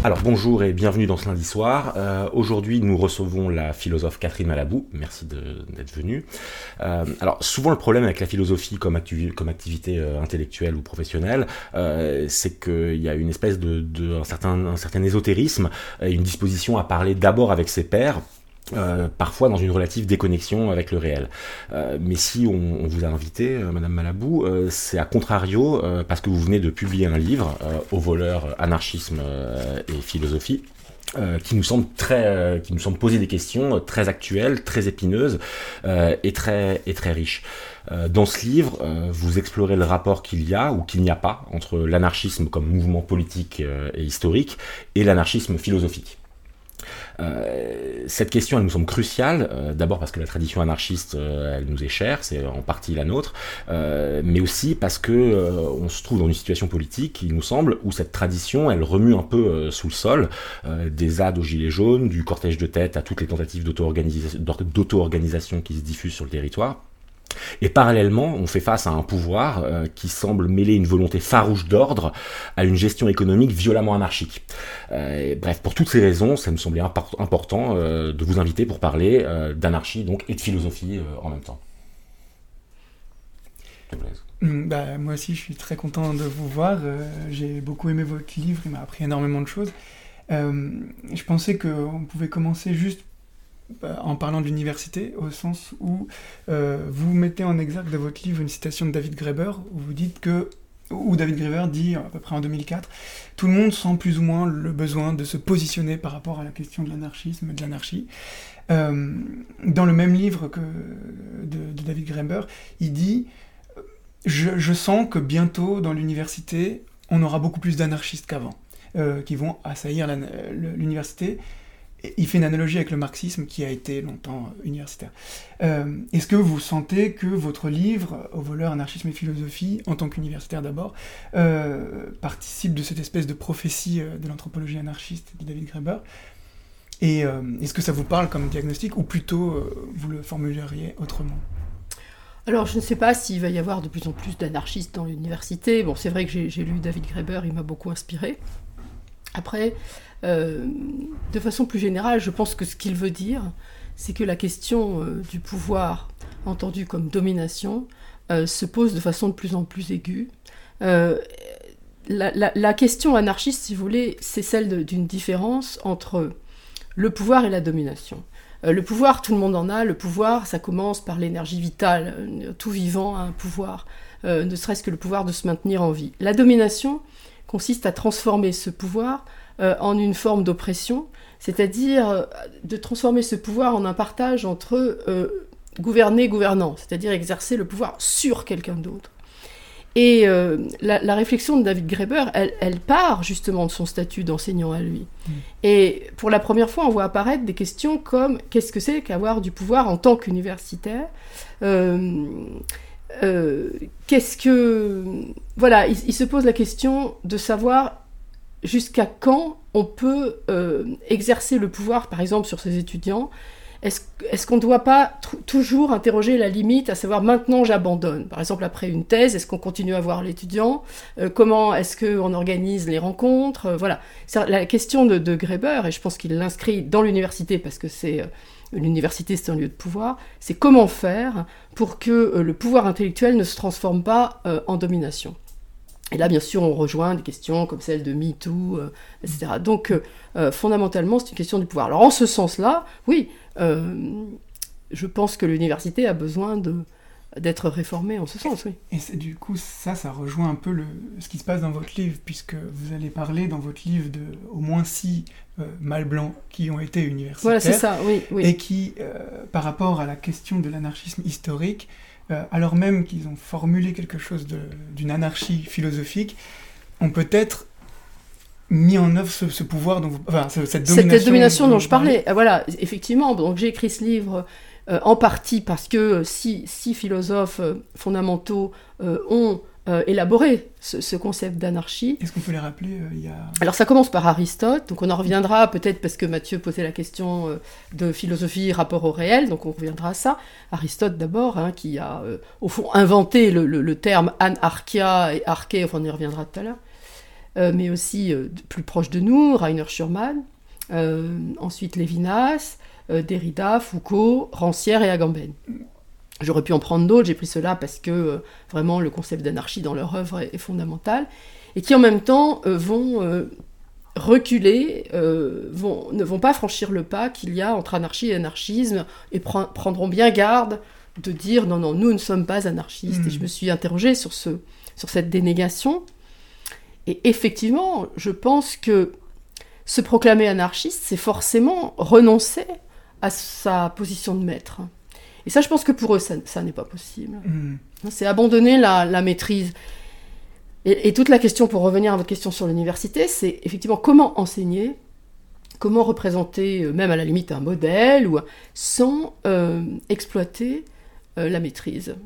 Alors bonjour et bienvenue dans ce lundi soir. Aujourd'hui nous recevons la philosophe Catherine Malabou, merci d'être venue. Alors souvent le problème avec la philosophie comme activité intellectuelle ou professionnelle, c'est qu'il y a une espèce un certain ésotérisme, une disposition à parler d'abord avec ses pairs, parfois dans une relative déconnexion avec le réel. Mais si on vous a invité, Madame Malabou, c'est à contrario, parce que vous venez de publier un livre, Au voleur, anarchisme et philosophie, qui nous semble poser des questions très actuelles, très épineuses et très riches. Dans ce livre, vous explorez le rapport qu'il y a ou qu'il n'y a pas entre l'anarchisme comme mouvement politique et historique et l'anarchisme philosophique. Cette question elle nous semble cruciale, d'abord parce que la tradition anarchiste elle nous est chère, c'est en partie la nôtre, mais aussi parce que on se trouve dans une situation politique, il nous semble, où cette tradition elle remue un peu sous le sol, des ZAD aux gilets jaunes, du cortège de tête à toutes les tentatives d'auto-organisation qui se diffusent sur le territoire. Et parallèlement, on fait face à un pouvoir qui semble mêler une volonté farouche d'ordre à une gestion économique violemment anarchique. Bref, pour toutes ces raisons, ça me semblait important de vous inviter pour parler d'anarchie donc, et de philosophie en même temps. Moi aussi, je suis très content de vous voir. J'ai beaucoup aimé votre livre, il m'a appris énormément de choses. Je pensais qu'on pouvait commencer juste en parlant de l'université, au sens où vous mettez en exergue de votre livre une citation de David Graeber, où vous dites où David Graeber dit, à peu près en 2004, « Tout le monde sent plus ou moins le besoin de se positionner par rapport à la question de l'anarchisme et de l'anarchie. » Dans le même livre de David Graeber, il dit « Je sens que bientôt, dans l'université, on aura beaucoup plus d'anarchistes qu'avant, qui vont assaillir l'université. » Il fait une analogie avec le marxisme qui a été longtemps universitaire. Est-ce que vous sentez que votre livre, Au voleur, anarchisme et philosophie, en tant qu'universitaire d'abord, participe de cette espèce de prophétie de l'anthropologie anarchiste de David Graeber? Et est-ce que ça vous parle comme diagnostic, ou plutôt vous le formuleriez autrement? Alors, je ne sais pas s'il va y avoir de plus en plus d'anarchistes dans l'université. Bon, c'est vrai que j'ai lu David Graeber, il m'a beaucoup inspiré. Après, de façon plus générale, je pense que ce qu'il veut dire, c'est que la question du pouvoir, entendu comme domination, se pose de façon de plus en plus aiguë. La question anarchiste, si vous voulez, c'est celle d'une différence entre le pouvoir et la domination. Le pouvoir, tout le monde en a. Le pouvoir, ça commence par l'énergie vitale. Tout vivant a un pouvoir, ne serait-ce que le pouvoir de se maintenir en vie. La domination consiste à transformer ce pouvoir en une forme d'oppression, c'est-à-dire de transformer ce pouvoir en un partage entre gouverner-gouvernant, c'est-à-dire exercer le pouvoir sur quelqu'un d'autre. Et la réflexion de David Graeber, elle part justement de son statut d'enseignant à lui. Et pour la première fois, on voit apparaître des questions comme « qu'est-ce que c'est qu'avoir du pouvoir en tant qu'universitaire ?» Qu'est-ce que... Voilà, il se pose la question de savoir jusqu'à quand on peut exercer le pouvoir, par exemple, sur ses étudiants. Est-ce qu'on ne doit pas toujours interroger la limite, à savoir maintenant j'abandonne? Par exemple, après une thèse, est-ce qu'on continue à voir l'étudiant? Comment est-ce qu'on organise les rencontres? Voilà. C'est la question de Graeber, et je pense qu'il l'inscrit dans l'université, parce que l'université, c'est un lieu de pouvoir, c'est comment faire pour que le pouvoir intellectuel ne se transforme pas en domination. Et là, bien sûr, on rejoint des questions comme celle de MeToo, etc. Donc, fondamentalement, c'est une question du pouvoir. Alors, en ce sens-là, oui, je pense que l'université a besoin d'être réformée en ce sens, oui. Et du coup, ça rejoint un peu ce qui se passe dans votre livre, puisque vous allez parler dans votre livre de au moins 6 mâles blancs qui ont été universitaires. Voilà, c'est ça, oui. Et qui, par rapport à la question de l'anarchisme historique, alors même qu'ils ont formulé quelque chose d'une anarchie philosophique, ont peut-être mis en œuvre ce pouvoir, cette domination dont je parlais. Voilà, effectivement, donc j'ai écrit ce livre en partie parce que six philosophes fondamentaux ont élaboré ce concept d'anarchie. Est-ce qu'on peut les rappeler Alors ça commence par Aristote, donc on en reviendra peut-être parce que Mathieu posait la question de philosophie rapport au réel, donc on reviendra à ça. Aristote d'abord, qui a au fond inventé le terme anarchia et arché, enfin on y reviendra tout à l'heure. mais aussi plus proche de nous, Rainer Schurman, ensuite Lévinas, Derrida, Foucault, Rancière et Agamben. J'aurais pu en prendre d'autres, j'ai pris cela parce que vraiment le concept d'anarchie dans leur œuvre est fondamental, et qui en même temps vont reculer, ne vont pas franchir le pas qu'il y a entre anarchie et anarchisme, et prendront bien garde de dire non, nous ne sommes pas anarchistes. Et je me suis interrogée sur cette dénégation, et effectivement, je pense que se proclamer anarchiste, c'est forcément renoncer à sa position de maître. Et ça, je pense que pour eux, ça n'est pas possible. C'est abandonner la maîtrise. Et toute la question, pour revenir à votre question sur l'université, c'est effectivement comment enseigner, comment représenter, même à la limite, un modèle, sans exploiter la maîtrise.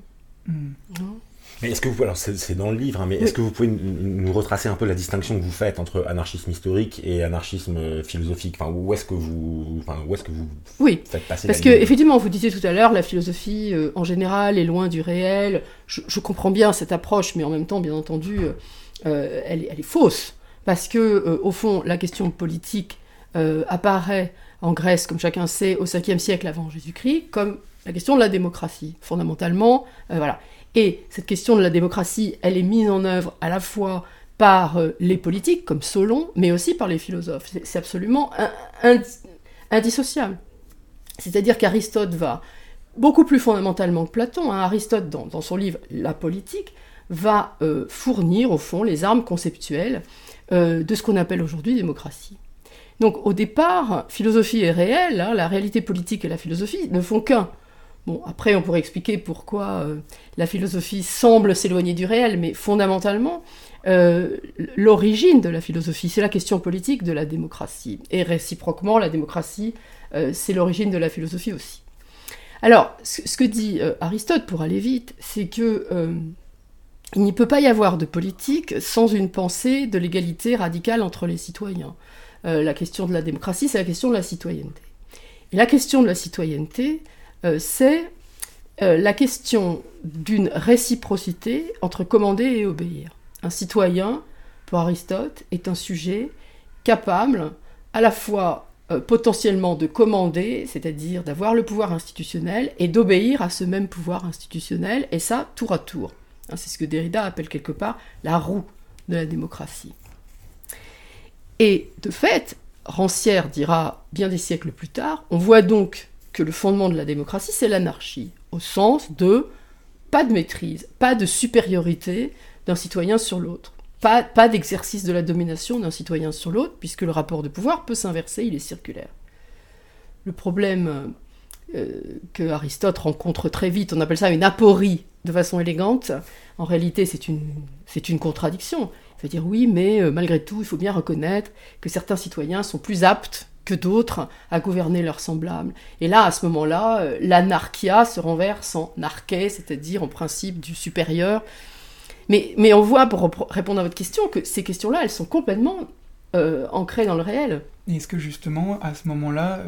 Mais est-ce que vous, alors c'est dans le livre, hein, mais est-ce que vous pouvez nous retracer un peu la distinction que vous faites entre anarchisme historique et anarchisme philosophique, enfin, où est-ce que vous faites passer parce que effectivement, vous disiez tout à l'heure, la philosophie en général est loin du réel. Je comprends bien cette approche, mais en même temps, bien entendu, elle est fausse, parce que au fond, la question politique apparaît en Grèce, comme chacun sait, au 5e siècle avant Jésus-Christ, comme la question de la démocratie, fondamentalement, voilà. Et cette question de la démocratie, elle est mise en œuvre à la fois par les politiques, comme Solon, mais aussi par les philosophes. C'est absolument indissociable. C'est-à-dire qu'Aristote va, beaucoup plus fondamentalement que Platon, Aristote, dans son livre « La politique », va fournir, au fond, les armes conceptuelles de ce qu'on appelle aujourd'hui démocratie. Donc, au départ, philosophie et réel, la réalité politique et la philosophie ne font qu'un. Bon, après, on pourrait expliquer pourquoi la philosophie semble s'éloigner du réel, mais fondamentalement, l'origine de la philosophie, c'est la question politique de la démocratie. Et réciproquement, la démocratie, c'est l'origine de la philosophie aussi. Alors, ce que dit Aristote, pour aller vite, c'est que il ne peut pas y avoir de politique sans une pensée de l'égalité radicale entre les citoyens. La question de la démocratie, c'est la question de la citoyenneté. Et la question de la citoyenneté, c'est la question d'une réciprocité entre commander et obéir. Un citoyen, pour Aristote, est un sujet capable à la fois potentiellement de commander, c'est-à-dire d'avoir le pouvoir institutionnel, et d'obéir à ce même pouvoir institutionnel, et ça, tour à tour. C'est ce que Derrida appelle quelque part la roue de la démocratie. Et de fait, Rancière dira bien des siècles plus tard, on voit donc que le fondement de la démocratie, c'est l'anarchie, au sens de pas de maîtrise, pas de supériorité d'un citoyen sur l'autre, pas d'exercice de la domination d'un citoyen sur l'autre, puisque le rapport de pouvoir peut s'inverser, il est circulaire. Le problème que Aristote rencontre très vite, on appelle ça une aporie de façon élégante, en réalité c'est une contradiction. Il va dire oui, mais malgré tout, il faut bien reconnaître que certains citoyens sont plus aptes que d'autres à gouverner leurs semblables. Et là, à ce moment-là, l'anarchia se renverse en arché, c'est-à-dire en principe du supérieur. Mais on voit, pour répondre à votre question, que ces questions-là, elles sont complètement ancrées dans le réel. Et est-ce que justement, à ce moment-là,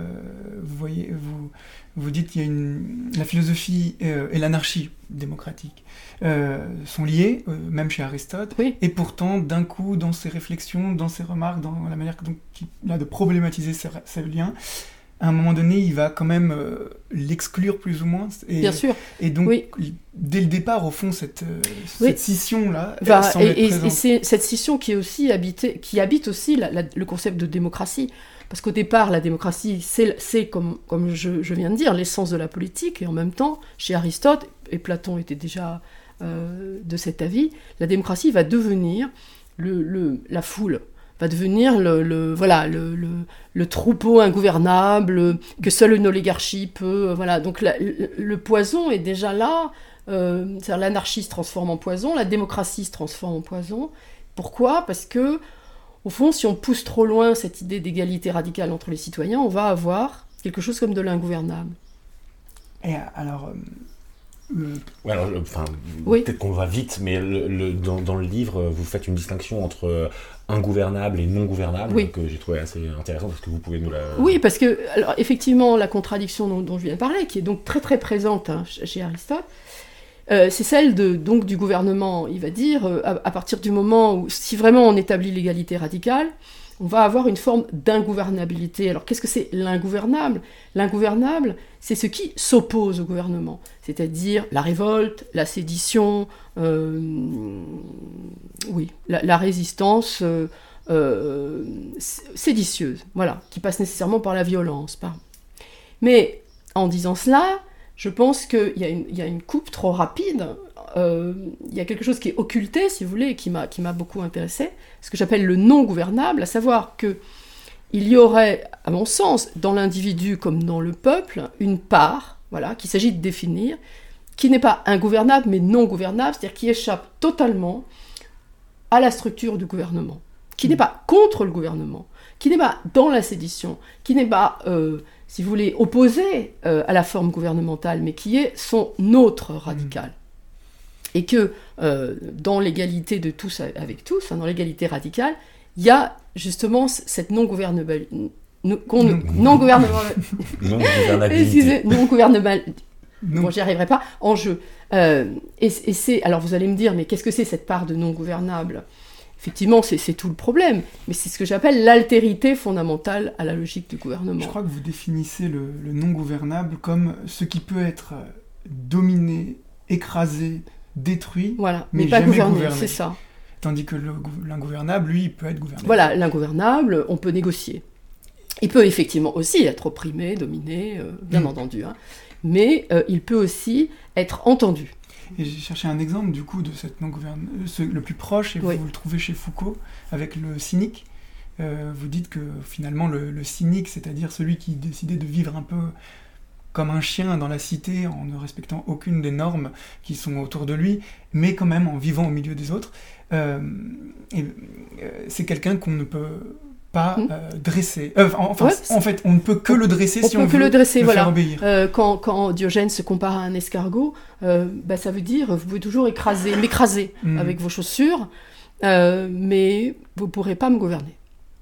vous dites qu'il y a la philosophie et l'anarchie démocratique sont liées, même chez Aristote, oui. Et pourtant, d'un coup, dans ses réflexions, dans ses remarques, dans la manière qu'il a de problématiser ces liens, à un moment donné, il va quand même l'exclure plus ou moins. Bien sûr. Et donc, oui. Dès le départ, au fond, cette scission-là, et c'est cette scission qui habite aussi le concept de démocratie. Parce qu'au départ, la démocratie, c'est comme je viens de dire, l'essence de la politique. Et en même temps, chez Aristote, et Platon était déjà de cet avis, la démocratie va devenir la foule, va devenir le troupeau ingouvernable que seule une oligarchie peut... voilà. Donc le poison est déjà là. C'est-à-dire l'anarchie se transforme en poison, la démocratie se transforme en poison. Pourquoi ? Parce que, au fond, si on pousse trop loin cette idée d'égalité radicale entre les citoyens, on va avoir quelque chose comme de l'ingouvernable. Et alors... Ouais, alors, oui. Peut-être qu'on va vite, mais dans le livre, vous faites une distinction entre ingouvernable et non gouvernable, oui. Que j'ai trouvé assez intéressant, parce que vous pouvez nous la... Oui, parce que, alors, effectivement, la contradiction dont je viens de parler, qui est donc très très présente chez Aristote, c'est celle donc du gouvernement. Il va dire, à partir du moment où, si vraiment on établit l'égalité radicale, on va avoir une forme d'ingouvernabilité. Alors qu'est-ce que c'est l'ingouvernable ? L'ingouvernable, c'est ce qui s'oppose au gouvernement, c'est-à-dire la révolte, la sédition, la résistance séditieuse, voilà, qui passe nécessairement par la violence. Mais en disant cela, je pense qu'il y a une coupe trop rapide. Il y a quelque chose qui est occulté, si vous voulez, et qui m'a beaucoup intéressé, ce que j'appelle le non-gouvernable, à savoir qu'il y aurait, à mon sens, dans l'individu comme dans le peuple, une part, voilà, qu'il s'agit de définir, qui n'est pas ingouvernable, mais non-gouvernable, c'est-à-dire qui échappe totalement à la structure du gouvernement, qui n'est pas contre le gouvernement, qui n'est pas dans la sédition, qui n'est pas, si vous voulez, opposé à la forme gouvernementale, mais qui est son autre radical. Et que dans l'égalité de tous avec tous, dans l'égalité radicale, il y a justement cette non-gouvernabilité. Bon, j'y arriverai pas, en jeu. Et c'est, alors vous allez me dire, mais qu'est-ce que c'est cette part de non-gouvernable ? Effectivement, c'est tout le problème, mais c'est ce que j'appelle l'altérité fondamentale à la logique du gouvernement. Je crois que vous définissez le non-gouvernable comme ce qui peut être dominé, écrasé, détruit, voilà, mais pas gouverné, c'est ça. Tandis que l'ingouvernable, lui, il peut être gouverné. Voilà, l'ingouvernable, on peut négocier. Il peut effectivement aussi être opprimé, dominé, bien entendu, hein. Mais il peut aussi être entendu. Et j'ai cherché un exemple, du coup, de cette non-gouvernable, le plus proche, et vous le trouvez chez Foucault, avec le cynique. Vous dites que, finalement, le cynique, c'est-à-dire celui qui décidait de vivre un peu comme un chien dans la cité, en ne respectant aucune des normes qui sont autour de lui, mais quand même en vivant au milieu des autres, c'est quelqu'un qu'on ne peut pas dresser. En fait, on ne peut que le dresser si on veut le faire obéir. Quand Diogène se compare à un escargot, ça veut dire vous pouvez toujours m'écraser avec vos chaussures, mais vous ne pourrez pas me gouverner.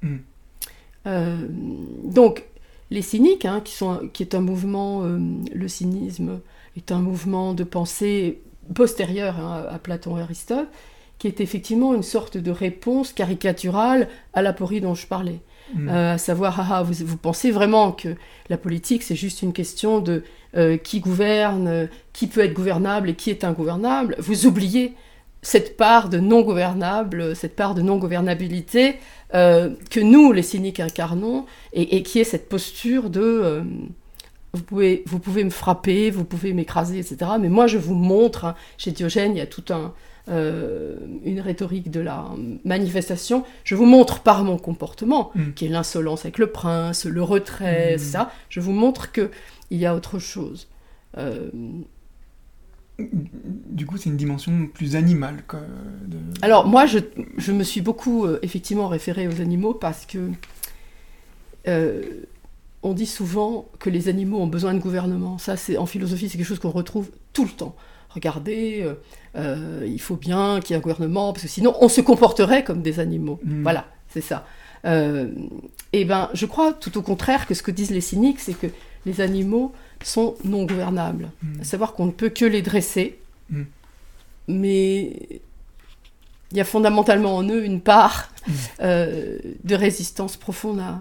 Donc, les cyniques, hein, qui est un mouvement, le cynisme est un mouvement de pensée postérieur à Platon et Aristote, qui est effectivement une sorte de réponse caricaturale à l'aporie dont je parlais. À savoir, vous pensez vraiment que la politique, c'est juste une question de qui gouverne, qui peut être gouvernable et qui est ingouvernable. Vous oubliez cette part de non-gouvernable, cette part de non-gouvernabilité que nous, les cyniques, incarnons, et qui est cette posture de vous pouvez me frapper, vous pouvez m'écraser, etc. Mais moi, je vous montre, hein, chez Diogène, il y a toute une rhétorique de la manifestation. Je vous montre par mon comportement, qui est l'insolence avec le prince, le retrait, ça. Je vous montre qu'il y a autre chose. Du coup, c'est une dimension plus animale. Alors, moi, je me suis beaucoup, effectivement, référée aux animaux parce que on dit souvent que les animaux ont besoin de gouvernement. Ça, en philosophie, c'est quelque chose qu'on retrouve tout le temps. Regardez, il faut bien qu'il y ait un gouvernement, parce que sinon, on se comporterait comme des animaux. Voilà, c'est ça. Je crois, tout au contraire, que ce que disent les cyniques, c'est que les animaux sont non gouvernables. À savoir qu'on ne peut que les dresser, mais il y a fondamentalement en eux une part de résistance profonde à...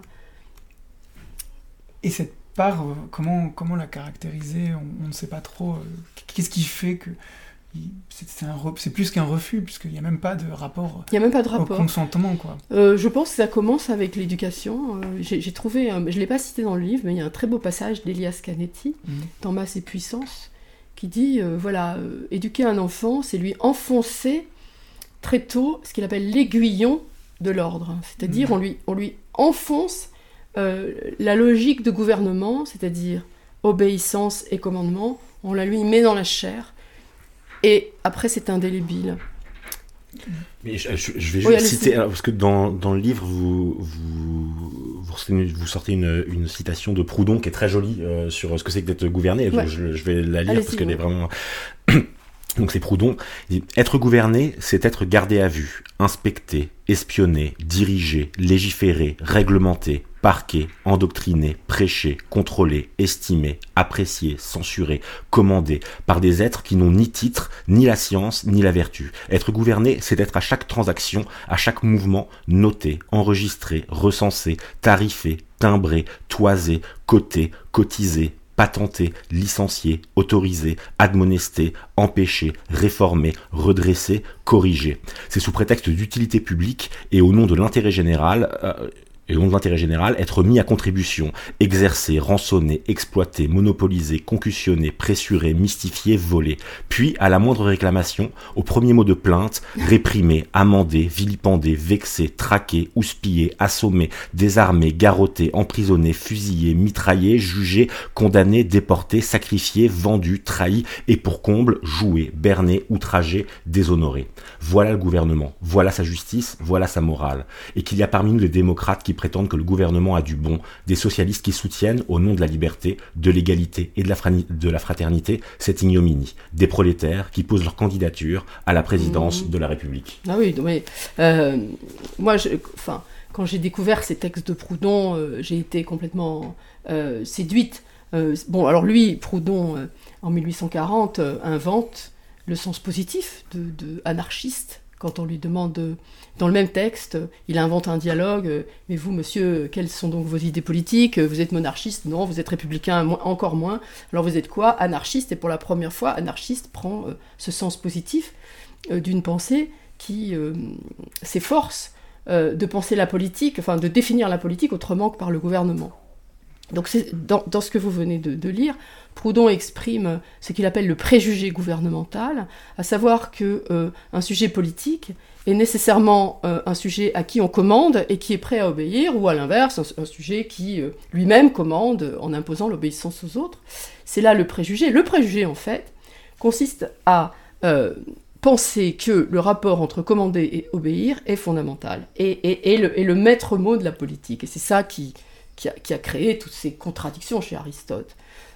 Et cette part, comment la caractériser ? On ne sait pas trop. Qu'est-ce qui fait que c'est plus qu'un refus, puisqu'il n'y a même pas de rapport, au consentement, quoi. Je pense que ça commence avec l'éducation. J'ai trouvé, je ne l'ai pas cité dans le livre, mais il y a un très beau passage d'Elias Canetti, dans Masse et Puissance, qui dit, éduquer un enfant, c'est lui enfoncer très tôt ce qu'il appelle l'aiguillon de l'ordre. C'est-à-dire, on lui enfonce la logique de gouvernement, c'est-à-dire obéissance et commandement, on la lui met dans la chair, et après c'est indélébile. Mais je vais juste citer, parce que dans le livre, vous sortez une citation de Proudhon qui est très jolie sur ce que c'est que d'être gouverné. Je vais la lire parce qu'elle est vraiment... Donc c'est Proudhon, il dit, être gouverné, c'est être gardé à vue, inspecté, espionné, dirigé, légiféré, réglementé, parqué, endoctriné, prêché, contrôlé, estimé, apprécié, censuré, commandé, par des êtres qui n'ont ni titre, ni la science, ni la vertu. Être gouverné, c'est être à chaque transaction, à chaque mouvement, noté, enregistré, recensé, tarifé, timbré, toisé, coté, cotisé, patenté, licencié, autorisé, admonesté, empêché, réformé, redressé, corrigé. C'est sous prétexte d'utilité publique et au nom de l'intérêt général, être mis à contribution, exercé, rançonné, exploité, monopolisé, concussionné, pressuré, mystifié, volé. Puis, à la moindre réclamation, au premier mot de plainte, réprimé, amendé, vilipendé, vexé, traqué, houspillé, assommé, désarmé, garrotté, emprisonné, fusillé, mitraillé, jugé, condamné, déporté, sacrifié, vendu, trahi, et pour comble, joué, berné, outragé, déshonoré. Voilà le gouvernement, voilà sa justice, voilà sa morale. Et qu'il y a parmi nous des démocrates qui prétendent que le gouvernement a du bon, des socialistes qui soutiennent, au nom de la liberté, de l'égalité et de la fraternité, cette ignominie, des prolétaires qui posent leur candidature à la présidence de la République. Ah oui, mais moi, quand j'ai découvert ces textes de Proudhon, j'ai été complètement séduite. Alors lui, Proudhon, en 1840, invente le sens positif de anarchiste. Quand on lui demande, dans le même texte, il invente un dialogue. Mais vous, monsieur, quelles sont donc vos idées politiques? Vous êtes monarchiste? Non. Vous êtes républicain? Encore moins. Alors vous êtes quoi? Anarchiste. Et pour la première fois, anarchiste prend ce sens positif d'une pensée qui s'efforce de penser la politique, enfin de définir la politique autrement que par le gouvernement. Donc c'est dans ce que vous venez de lire, Proudhon exprime ce qu'il appelle le préjugé gouvernemental, à savoir qu'un sujet politique est nécessairement un sujet à qui on commande et qui est prêt à obéir, ou à l'inverse, un sujet qui lui-même commande en imposant l'obéissance aux autres. C'est là le préjugé. Le préjugé, en fait, consiste à penser que le rapport entre commander et obéir est fondamental, et le maître mot de la politique. Et c'est ça qui a créé toutes ces contradictions chez Aristote.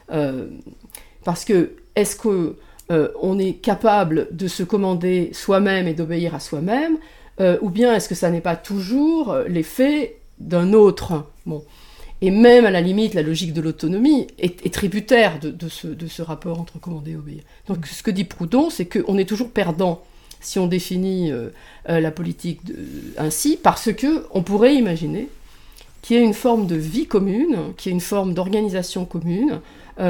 Parce que, est-ce qu'on est capable de se commander soi-même et d'obéir à soi-même, ou bien est-ce que ça n'est pas toujours l'effet d'un autre? Bon. Et même, à la limite, la logique de l'autonomie est tributaire de ce rapport entre commander et obéir. Donc, ce que dit Proudhon, c'est qu'on est toujours perdant si on définit la politique ainsi, parce qu'on pourrait imaginer qu'il y ait une forme de vie commune, qu'il y ait une forme d'organisation commune,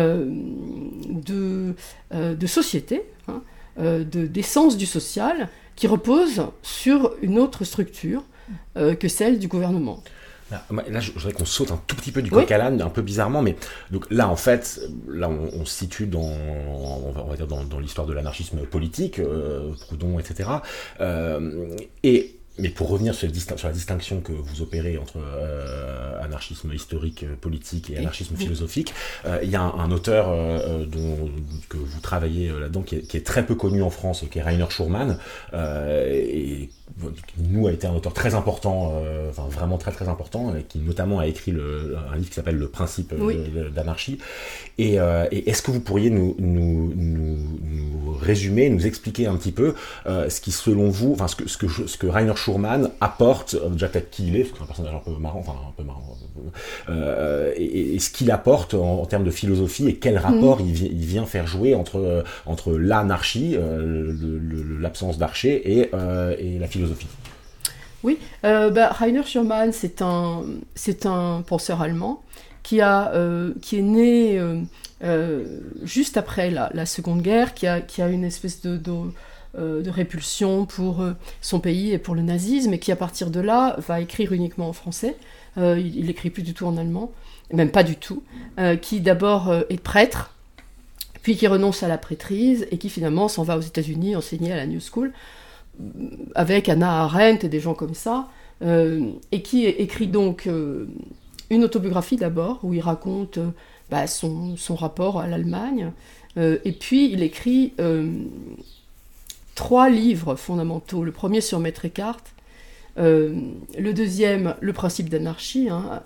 de société, d'essence du social, qui repose sur une autre structure que celle du gouvernement. Là, je voudrais qu'on saute un tout petit peu du coq à l'âne, un peu bizarrement, mais donc là, en fait, on se situe on va dire dans l'histoire de l'anarchisme politique, Proudhon, etc. Mais pour revenir sur la distinction que vous opérez entre anarchisme historique politique et anarchisme philosophique, il y a un auteur que vous travaillez là-dedans qui est très peu connu en France, qui est Rainer Schurman, et qui nous a été un auteur très important, vraiment très très important, qui notamment a écrit un livre qui s'appelle Le principe d'anarchie. Et est-ce que vous pourriez nous résumer, nous expliquer un petit peu ce qui, selon vous, ce que Rainer Schurman apporte, déjà peut-être qui il est, parce que c'est un personnage un peu marrant, et ce qu'il apporte en termes de philosophie, et quel rapport il vient faire jouer entre l'anarchie, l'absence d'archer, et la philosophie. Oui, Rainer Schurman, c'est un penseur allemand qui est né juste après la Seconde Guerre, qui a une espèce de répulsion pour son pays et pour le nazisme, et qui à partir de là va écrire uniquement en français. Il écrit plus du tout en allemand, même pas du tout, qui d'abord est prêtre, puis qui renonce à la prêtrise, et qui finalement s'en va aux États-Unis enseigner à la New School, avec Hannah Arendt et des gens comme ça, et qui écrit donc une autobiographie d'abord, où il raconte son rapport à l'Allemagne, et puis il écrit 3 livres fondamentaux. Le premier sur Maître Eckhart, le deuxième, Le principe d'anarchie,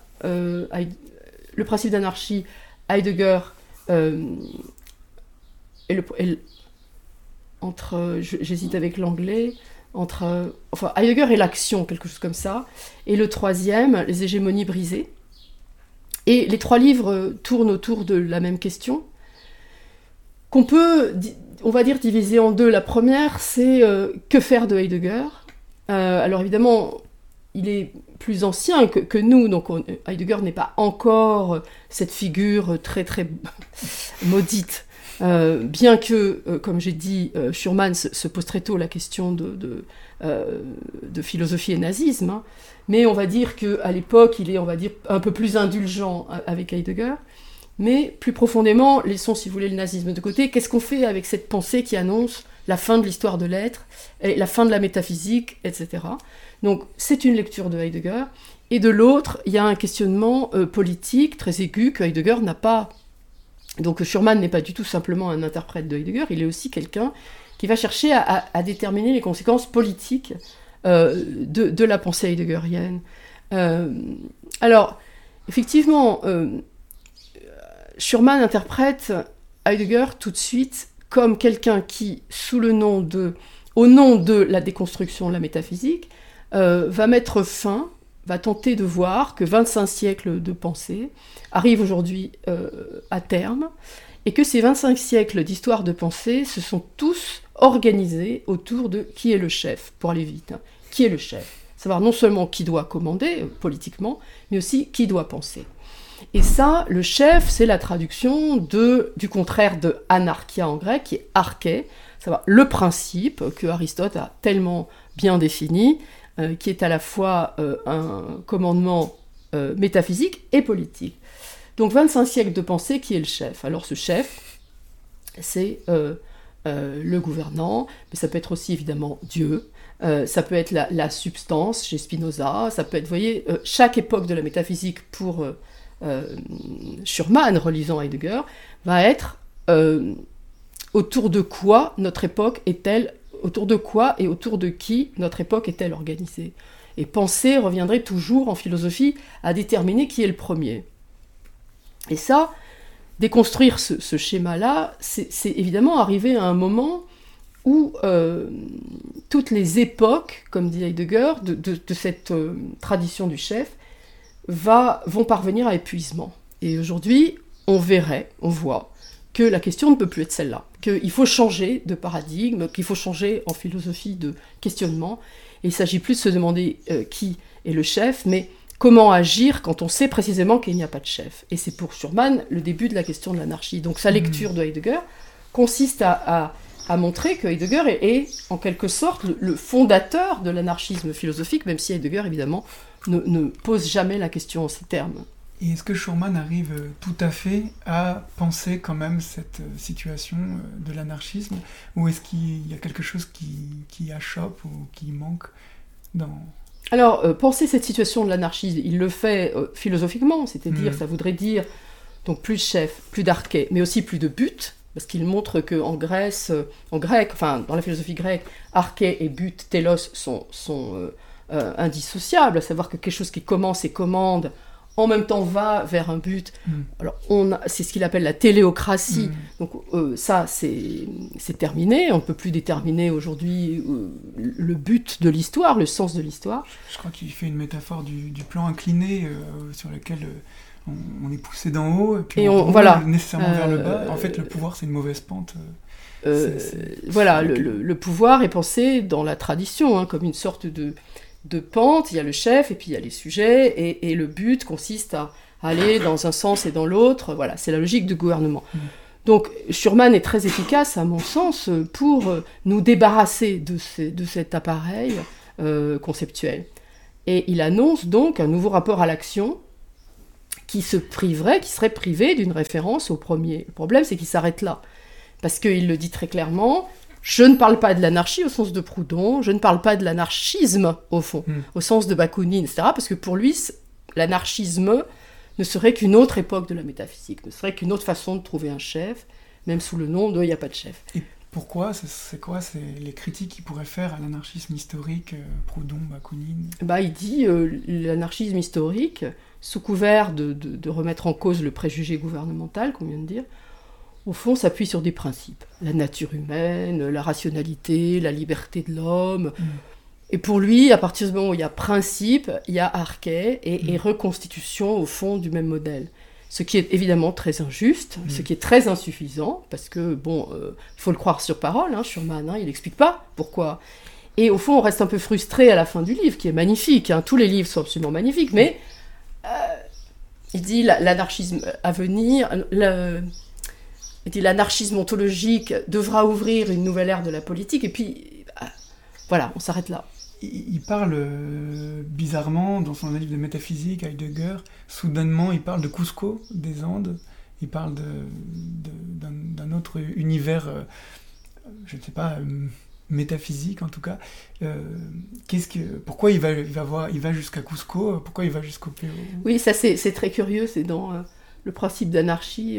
le principe d'anarchie, Heidegger, j'hésite avec l'anglais, enfin Heidegger et l'action, quelque chose comme ça, et le troisième, les hégémonies brisées. Et les 3 livres tournent autour de la même question, qu'on peut, on va dire, diviser en 2. La première, c'est que faire de Heidegger. Alors évidemment, il est plus ancien que nous, donc Heidegger n'est pas encore cette figure très très maudite. Bien que, comme j'ai dit, Schurman se pose très tôt la question de philosophie et nazisme, hein. Mais on va dire qu'à l'époque, il est, on va dire, un peu plus indulgent avec Heidegger. Mais plus profondément, laissons, si vous voulez, le nazisme de côté. Qu'est-ce qu'on fait avec cette pensée qui annonce la fin de l'histoire de l'être, et la fin de la métaphysique, etc. Donc c'est une lecture de Heidegger. Et de l'autre, il y a un questionnement politique très aigu que Heidegger n'a pas. Donc Schurman n'est pas du tout simplement un interprète de Heidegger, il est aussi quelqu'un qui va chercher à déterminer les conséquences politiques de la pensée heideggerienne. Alors, effectivement, Schurman interprète Heidegger tout de suite comme quelqu'un qui, au nom de la déconstruction de la métaphysique, va tenter de voir que 25 siècles de pensée arrivent aujourd'hui à terme, et que ces 25 siècles d'histoire de pensée se sont tous organisés autour de qui est le chef, pour aller vite, hein. Qui est le chef ? Savoir non seulement qui doit commander politiquement, mais aussi qui doit penser. Et ça, le chef, c'est la traduction du contraire de anarchia en grec, qui est arché, savoir le principe que Aristote a tellement bien défini, qui est à la fois un commandement métaphysique et politique. Donc 25 siècles de pensée, qui est le chef ? Alors ce chef, c'est le gouvernant, mais ça peut être aussi évidemment Dieu, ça peut être la substance chez Spinoza, ça peut être, vous voyez, chaque époque de la métaphysique pour Schurman, relisant Heidegger, va être autour de quoi notre époque est-elle, autour de quoi et autour de qui notre époque est-elle organisée. Et penser reviendrait toujours en philosophie à déterminer qui est le premier. Et ça, déconstruire ce schéma-là, c'est évidemment arriver à un moment où toutes les époques, comme dit Heidegger, de cette tradition du chef, vont parvenir à épuisement. Et aujourd'hui, on voit que la question ne peut plus être celle-là, qu'il faut changer de paradigme, qu'il faut changer en philosophie de questionnement. Et il ne s'agit plus de se demander qui est le chef, mais comment agir quand on sait précisément qu'il n'y a pas de chef. Et c'est pour Schurman le début de la question de l'anarchie. Donc sa lecture de Heidegger consiste à montrer que Heidegger est en quelque sorte le fondateur de l'anarchisme philosophique, même si Heidegger, évidemment, ne pose jamais la question en ces termes. Et est-ce que Schurman arrive tout à fait à penser quand même cette situation de l'anarchisme, ou est-ce qu'il y a quelque chose qui achoppe ou qui manque dans... Alors, penser cette situation de l'anarchisme, il le fait philosophiquement, c'est-à-dire, ça voudrait dire donc plus de chef, plus d'arché, mais aussi plus de but, parce qu'il montre qu'en grec, enfin dans la philosophie grecque, arché et but, télos, sont indissociables, à savoir que quelque chose qui commence et commande, en même temps va vers un but. Alors, c'est ce qu'il appelle la téléocratie. Donc ça, c'est terminé. On ne peut plus déterminer aujourd'hui le but de l'histoire, le sens de l'histoire. Je crois qu'il fait une métaphore du plan incliné sur lequel on est poussé d'en haut, et puis on roule nécessairement vers le bas. En fait, le pouvoir, c'est une mauvaise pente. Voilà, le pouvoir est pensé dans la tradition, hein, comme une sorte de pente. Il y a le chef, et puis il y a les sujets, et le but consiste à aller dans un sens et dans l'autre. Voilà, c'est la logique du gouvernement. Donc Schurman est très efficace, à mon sens, pour nous débarrasser de cet appareil conceptuel. Et il annonce donc un nouveau rapport à l'action qui serait privé d'une référence au premier. Le problème, c'est qu'il s'arrête là. Parce qu'il le dit très clairement, je ne parle pas de l'anarchie au sens de Proudhon, je ne parle pas de l'anarchisme, au fond, au sens de Bakounine, etc. Parce que pour lui, l'anarchisme ne serait qu'une autre époque de la métaphysique, ne serait qu'une autre façon de trouver un chef, même sous le nom de « il n'y a pas de chef ». Et pourquoi ? C'est quoi les critiques qu'il pourrait faire à l'anarchisme historique, Proudhon, Bakounine ? Il dit l'anarchisme historique, sous couvert de remettre en cause le préjugé gouvernemental, qu'on vient de dire, au fond, s'appuie sur des principes. La nature humaine, la rationalité, la liberté de l'homme. Et pour lui, à partir du moment où il y a principe, il y a arché et reconstitution, au fond, du même modèle. Ce qui est évidemment très injuste, ce qui est très insuffisant, parce que, bon, il faut le croire sur parole, Schurman, il n'explique pas pourquoi. Et au fond, on reste un peu frustré à la fin du livre, qui est magnifique. Tous les livres sont absolument magnifiques, mais il dit l'anarchisme à venir, il dit l'anarchisme ontologique devra ouvrir une nouvelle ère de la politique, et puis, voilà, on s'arrête là. Il parle bizarrement, dans son livre de métaphysique, Heidegger, soudainement il parle de Cusco, des Andes, il parle d'un autre univers, je ne sais pas, métaphysique en tout cas. Pourquoi il va jusqu'à Cusco, pourquoi il va jusqu'au Pérou? Oui, ça c'est très curieux, c'est dans le principe d'anarchie.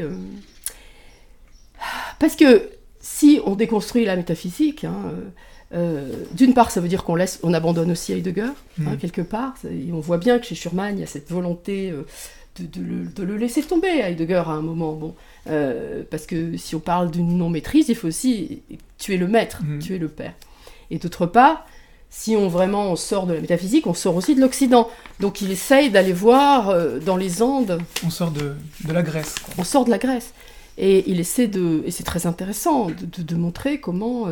Parce que si on déconstruit la métaphysique, d'une part, ça veut dire on abandonne aussi Heidegger, quelque part. Et on voit bien que chez Schurman, il y a cette volonté de le laisser tomber, Heidegger, à un moment. Parce que si on parle d'une non-maîtrise, il faut aussi tuer le maître, tuer le père. Et d'autre part, si on sort de la métaphysique, on sort aussi de l'Occident. Donc il essaye d'aller voir dans les Andes... On sort de la Grèce. Quoi. On sort de la Grèce. Et il essaie et c'est très intéressant, de montrer comment...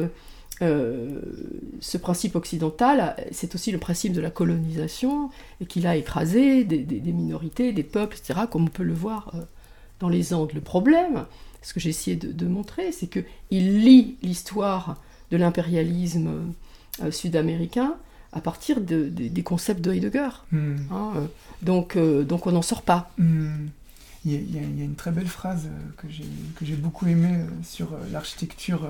ce principe occidental, c'est aussi le principe de la colonisation, et qu'il a écrasé des minorités, des peuples, etc., comme on peut le voir dans les Andes. Le problème, ce que j'ai essayé de montrer, c'est qu'il lit l'histoire de l'impérialisme sud-américain à partir des concepts de Heidegger. Donc on n'en sort pas. Il y a une très belle phrase que j'ai beaucoup aimée sur l'architecture...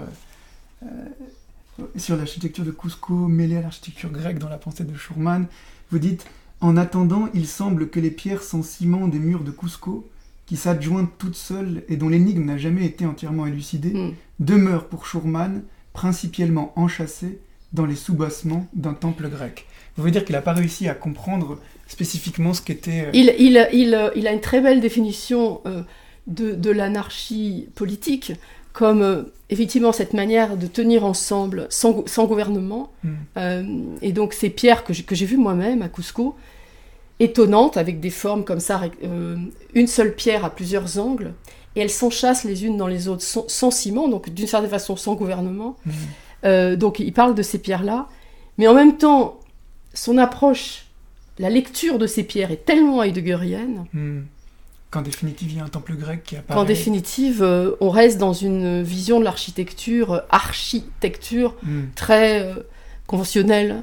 sur l'architecture de Cusco mêlée à l'architecture grecque dans la pensée de Schurman. Vous dites « En attendant, il semble que les pierres sans ciment des murs de Cusco, qui s'adjointent toutes seules et dont l'énigme n'a jamais été entièrement élucidée, demeurent pour Schurman principiellement enchâssées dans les soubassements d'un temple grec. » Vous voulez dire qu'il n'a pas réussi à comprendre spécifiquement ce qu'était... Il a une très belle définition de l'anarchie politique, comme effectivement cette manière de tenir ensemble sans gouvernement. Et donc ces pierres que j'ai vues moi-même à Cusco, étonnantes, avec des formes comme ça, une seule pierre à plusieurs angles, et elles s'enchâssent les unes dans les autres sans ciment, donc d'une certaine façon sans gouvernement. Donc il parle de ces pierres-là, mais en même temps, son approche, la lecture de ces pierres est tellement heideggerienne, qu'en définitive, il y a un temple grec qui apparaît. Qu'en définitive, on reste dans une vision de l'architecture, très conventionnelle.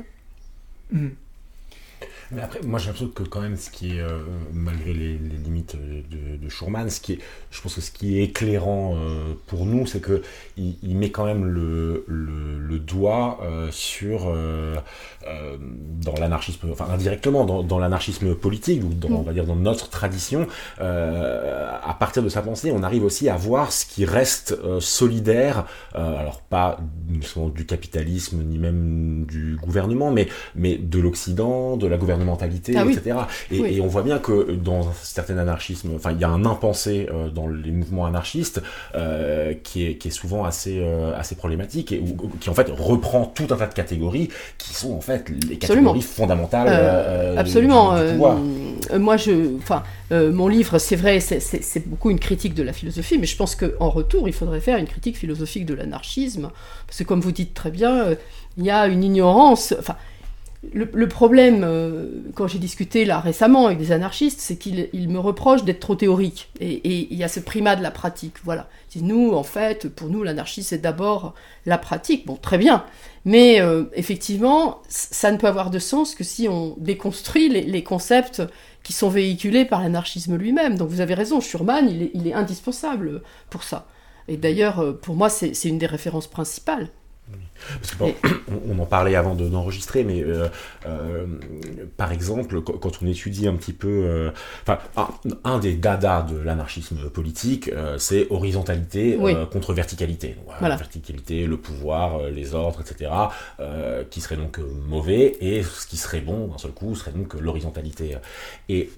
Mais après, moi j'ai l'impression que quand même, ce qui est, malgré les limites de Schurman, je pense que ce qui est éclairant pour nous, c'est qu'il met quand même le doigt sur, dans l'anarchisme, enfin indirectement, dans l'anarchisme politique, ou on va dire dans notre tradition, à partir de sa pensée, on arrive aussi à voir ce qui reste solidaire, alors pas du capitalisme, ni même du gouvernement, mais de l'Occident, de la gouvernementalité, etc. Et on voit bien que dans un certain anarchisme, enfin il y a un impensé dans les mouvements anarchistes qui est souvent assez problématique, et qui en fait reprend tout un tas de catégories qui sont en fait les catégories fondamentales absolument. Du pouvoir. Moi, mon livre, c'est vrai, c'est beaucoup une critique de la philosophie, mais je pense qu'en retour, il faudrait faire une critique philosophique de l'anarchisme, parce que comme vous dites très bien, il y a une ignorance... Le problème, quand j'ai discuté là récemment avec des anarchistes, c'est qu'ils me reprochent d'être trop théorique. Et il y a ce primat de la pratique. Voilà. Nous, en fait, pour nous, l'anarchisme, c'est d'abord la pratique. Bon, très bien. Mais effectivement, ça ne peut avoir de sens que si on déconstruit les concepts qui sont véhiculés par l'anarchisme lui-même. Donc vous avez raison, Schurman, il est indispensable pour ça. Et d'ailleurs, pour moi, c'est une des références principales. Parce que, on en parlait avant d'enregistrer, mais par exemple, quand on étudie un petit peu... un des dadas de l'anarchisme politique, c'est horizontalité contre verticalité. Donc, voilà. Verticalité, le pouvoir, les ordres, etc., qui serait donc mauvais, et ce qui serait bon, d'un seul coup, serait donc l'horizontalité. Et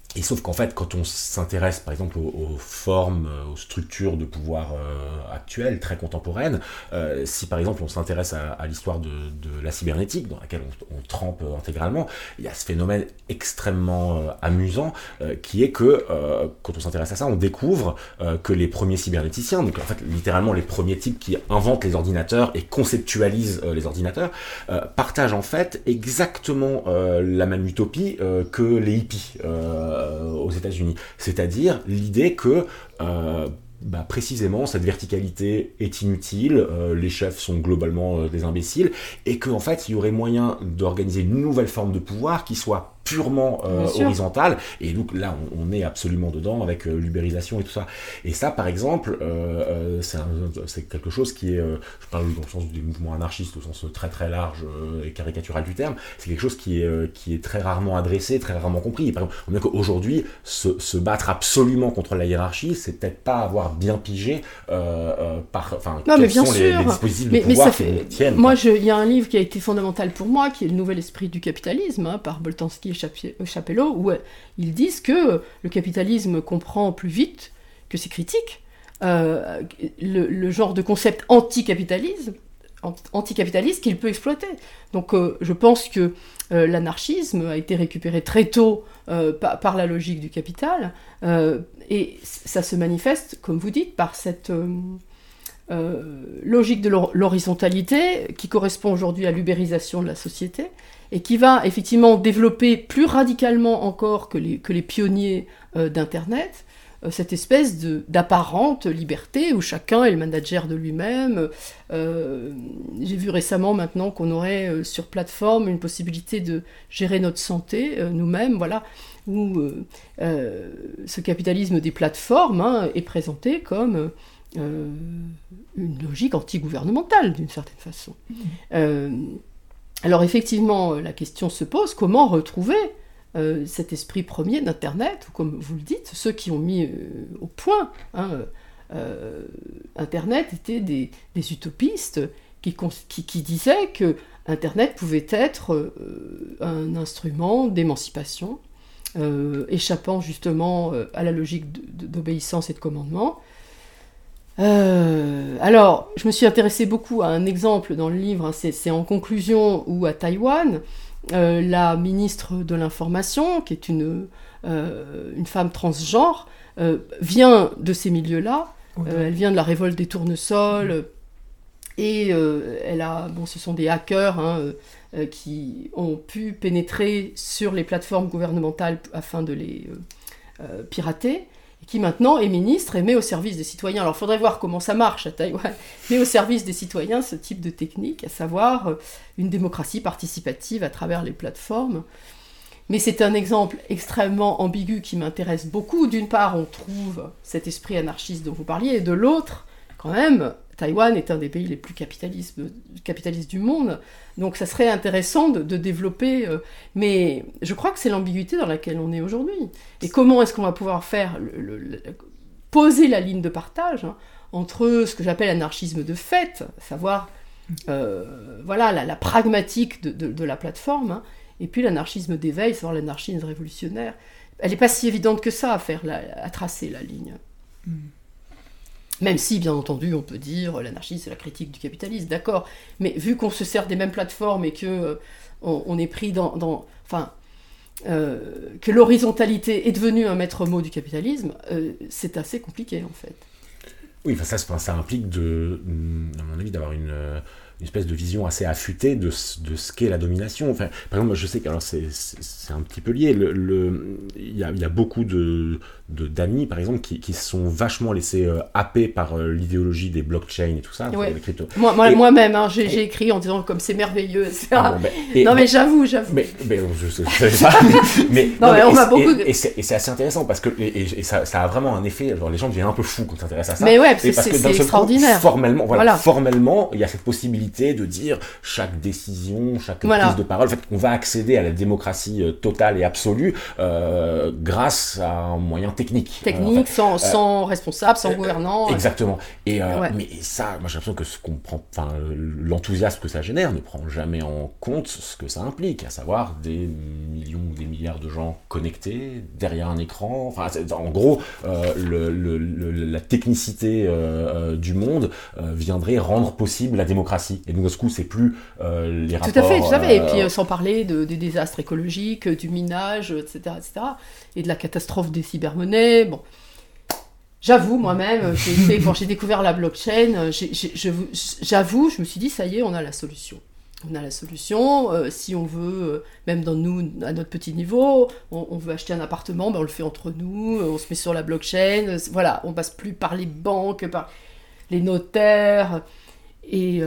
Et sauf qu'en fait, quand on s'intéresse par exemple aux formes, aux structures de pouvoir actuelles, très contemporaines, si par exemple on s'intéresse à l'histoire de la cybernétique, dans laquelle on trempe intégralement, il y a ce phénomène extrêmement amusant qui est que quand on s'intéresse à ça, on découvre que les premiers cybernéticiens, donc en fait littéralement les premiers types qui inventent les ordinateurs et conceptualisent les ordinateurs, partagent en fait exactement la même utopie que les hippies aux États-Unis, c'est-à-dire l'idée que précisément cette verticalité est inutile, les chefs sont globalement des imbéciles, et qu'en fait il y aurait moyen d'organiser une nouvelle forme de pouvoir qui soit purement horizontale, et donc là on est absolument dedans avec l'ubérisation et tout ça. Et ça par exemple, c'est quelque chose qui est, je parle dans le sens des mouvements anarchistes au sens très très large et caricatural du terme, c'est quelque chose qui est très rarement adressé, très rarement compris. Et par exemple, on a qu'aujourd'hui se battre absolument contre la hiérarchie, c'est peut-être pas avoir bien pigé quels sont les dispositifs de pouvoir qui nous tiennent. Moi, il y a un livre qui a été fondamental pour moi, qui est Le Nouvel Esprit du Capitalisme, par Boltanski et Chapelot, où ils disent que le capitalisme comprend plus vite que ses critiques le genre de concept anticapitaliste qu'il peut exploiter. Donc je pense que l'anarchisme a été récupéré très tôt par la logique du capital, et ça se manifeste, comme vous dites, par cette logique de l'horizontalité qui correspond aujourd'hui à l'ubérisation de la société, et qui va effectivement développer plus radicalement encore que les pionniers d'Internet, cette espèce d'apparente liberté où chacun est le manager de lui-même. J'ai vu récemment maintenant qu'on aurait sur plateforme une possibilité de gérer notre santé nous-mêmes, voilà, où ce capitalisme des plateformes est présenté comme une logique anti-gouvernementale d'une certaine façon. Alors effectivement, la question se pose, comment retrouver cet esprit premier d'Internet, ou comme vous le dites, ceux qui ont mis au point Internet étaient des utopistes qui disaient que Internet pouvait être un instrument d'émancipation, échappant justement à la logique d'obéissance et de commandement. Alors, je me suis intéressée beaucoup à un exemple dans le livre, c'est en conclusion, où à Taïwan, la ministre de l'Information, qui est une femme transgenre, vient de ces milieux-là. Elle vient de la révolte des tournesols, et ce sont des hackers qui ont pu pénétrer sur les plateformes gouvernementales afin de les pirater, et qui maintenant est ministre et met au service des citoyens. Alors il faudrait voir comment ça marche à Taïwan, met au service des citoyens ce type de technique, à savoir une démocratie participative à travers les plateformes. Mais c'est un exemple extrêmement ambigu qui m'intéresse beaucoup. D'une part, on trouve cet esprit anarchiste dont vous parliez, et de l'autre, quand même, Taïwan est un des pays les plus capitalistes du monde, donc ça serait intéressant de développer, mais je crois que c'est l'ambiguïté dans laquelle on est aujourd'hui. Et comment est-ce qu'on va pouvoir faire poser la ligne de partage entre ce que j'appelle l'anarchisme de fait, à savoir la pragmatique de la plateforme, et puis l'anarchisme d'éveil, c'est-à-dire l'anarchisme révolutionnaire. Elle n'est pas si évidente que ça à tracer la ligne. Même si, bien entendu, on peut dire l'anarchisme, c'est la critique du capitalisme, d'accord. Mais vu qu'on se sert des mêmes plateformes et que on est pris que l'horizontalité est devenue un maître mot du capitalisme, c'est assez compliqué, en fait. Oui, ça implique, à mon avis, d'avoir une espèce de vision assez affûtée de ce qu'est la domination. Enfin, par exemple, moi, je sais que c'est un petit peu lié. Il y a beaucoup d'amis, par exemple, qui se sont vachement laissés happer par l'idéologie des blockchains et tout ça, ouais. les cryptos. Moi-même, j'ai écrit en disant comme c'est merveilleux, etc. Mais j'avoue. Mais je savais pas. mais on m'a beaucoup. Et c'est assez intéressant parce que ça a vraiment un effet. Genre, les gens deviennent un peu fous quand ils s'intéressent à ça. Mais ouais, c'est extraordinaire. Formellement, il y a cette possibilité de dire chaque décision, chaque prise de parole. En fait, on va accéder à la démocratie totale et absolue grâce à un moyen technique. Sans responsable, sans gouvernant. Exactement. Mais ça, moi j'ai l'impression que l'enthousiasme que ça génère ne prend jamais en compte ce que ça implique, à savoir des millions ou des milliards de gens connectés derrière un écran. Enfin, en gros, la technicité du monde viendrait rendre possible la démocratie. Et donc, de ce coup, c'est plus les rapports... Tout à fait. Et puis, sans parler des désastres écologiques, du minage, etc., et de la catastrophe des cybermonnaies. Bon. J'avoue, moi-même, quand j'ai découvert la blockchain, j'avoue, je me suis dit, ça y est, on a la solution. On a la solution, si on veut, même dans nous, à notre petit niveau, on veut acheter un appartement, ben on le fait entre nous, on se met sur la blockchain, voilà, on passe plus par les banques, par les notaires, et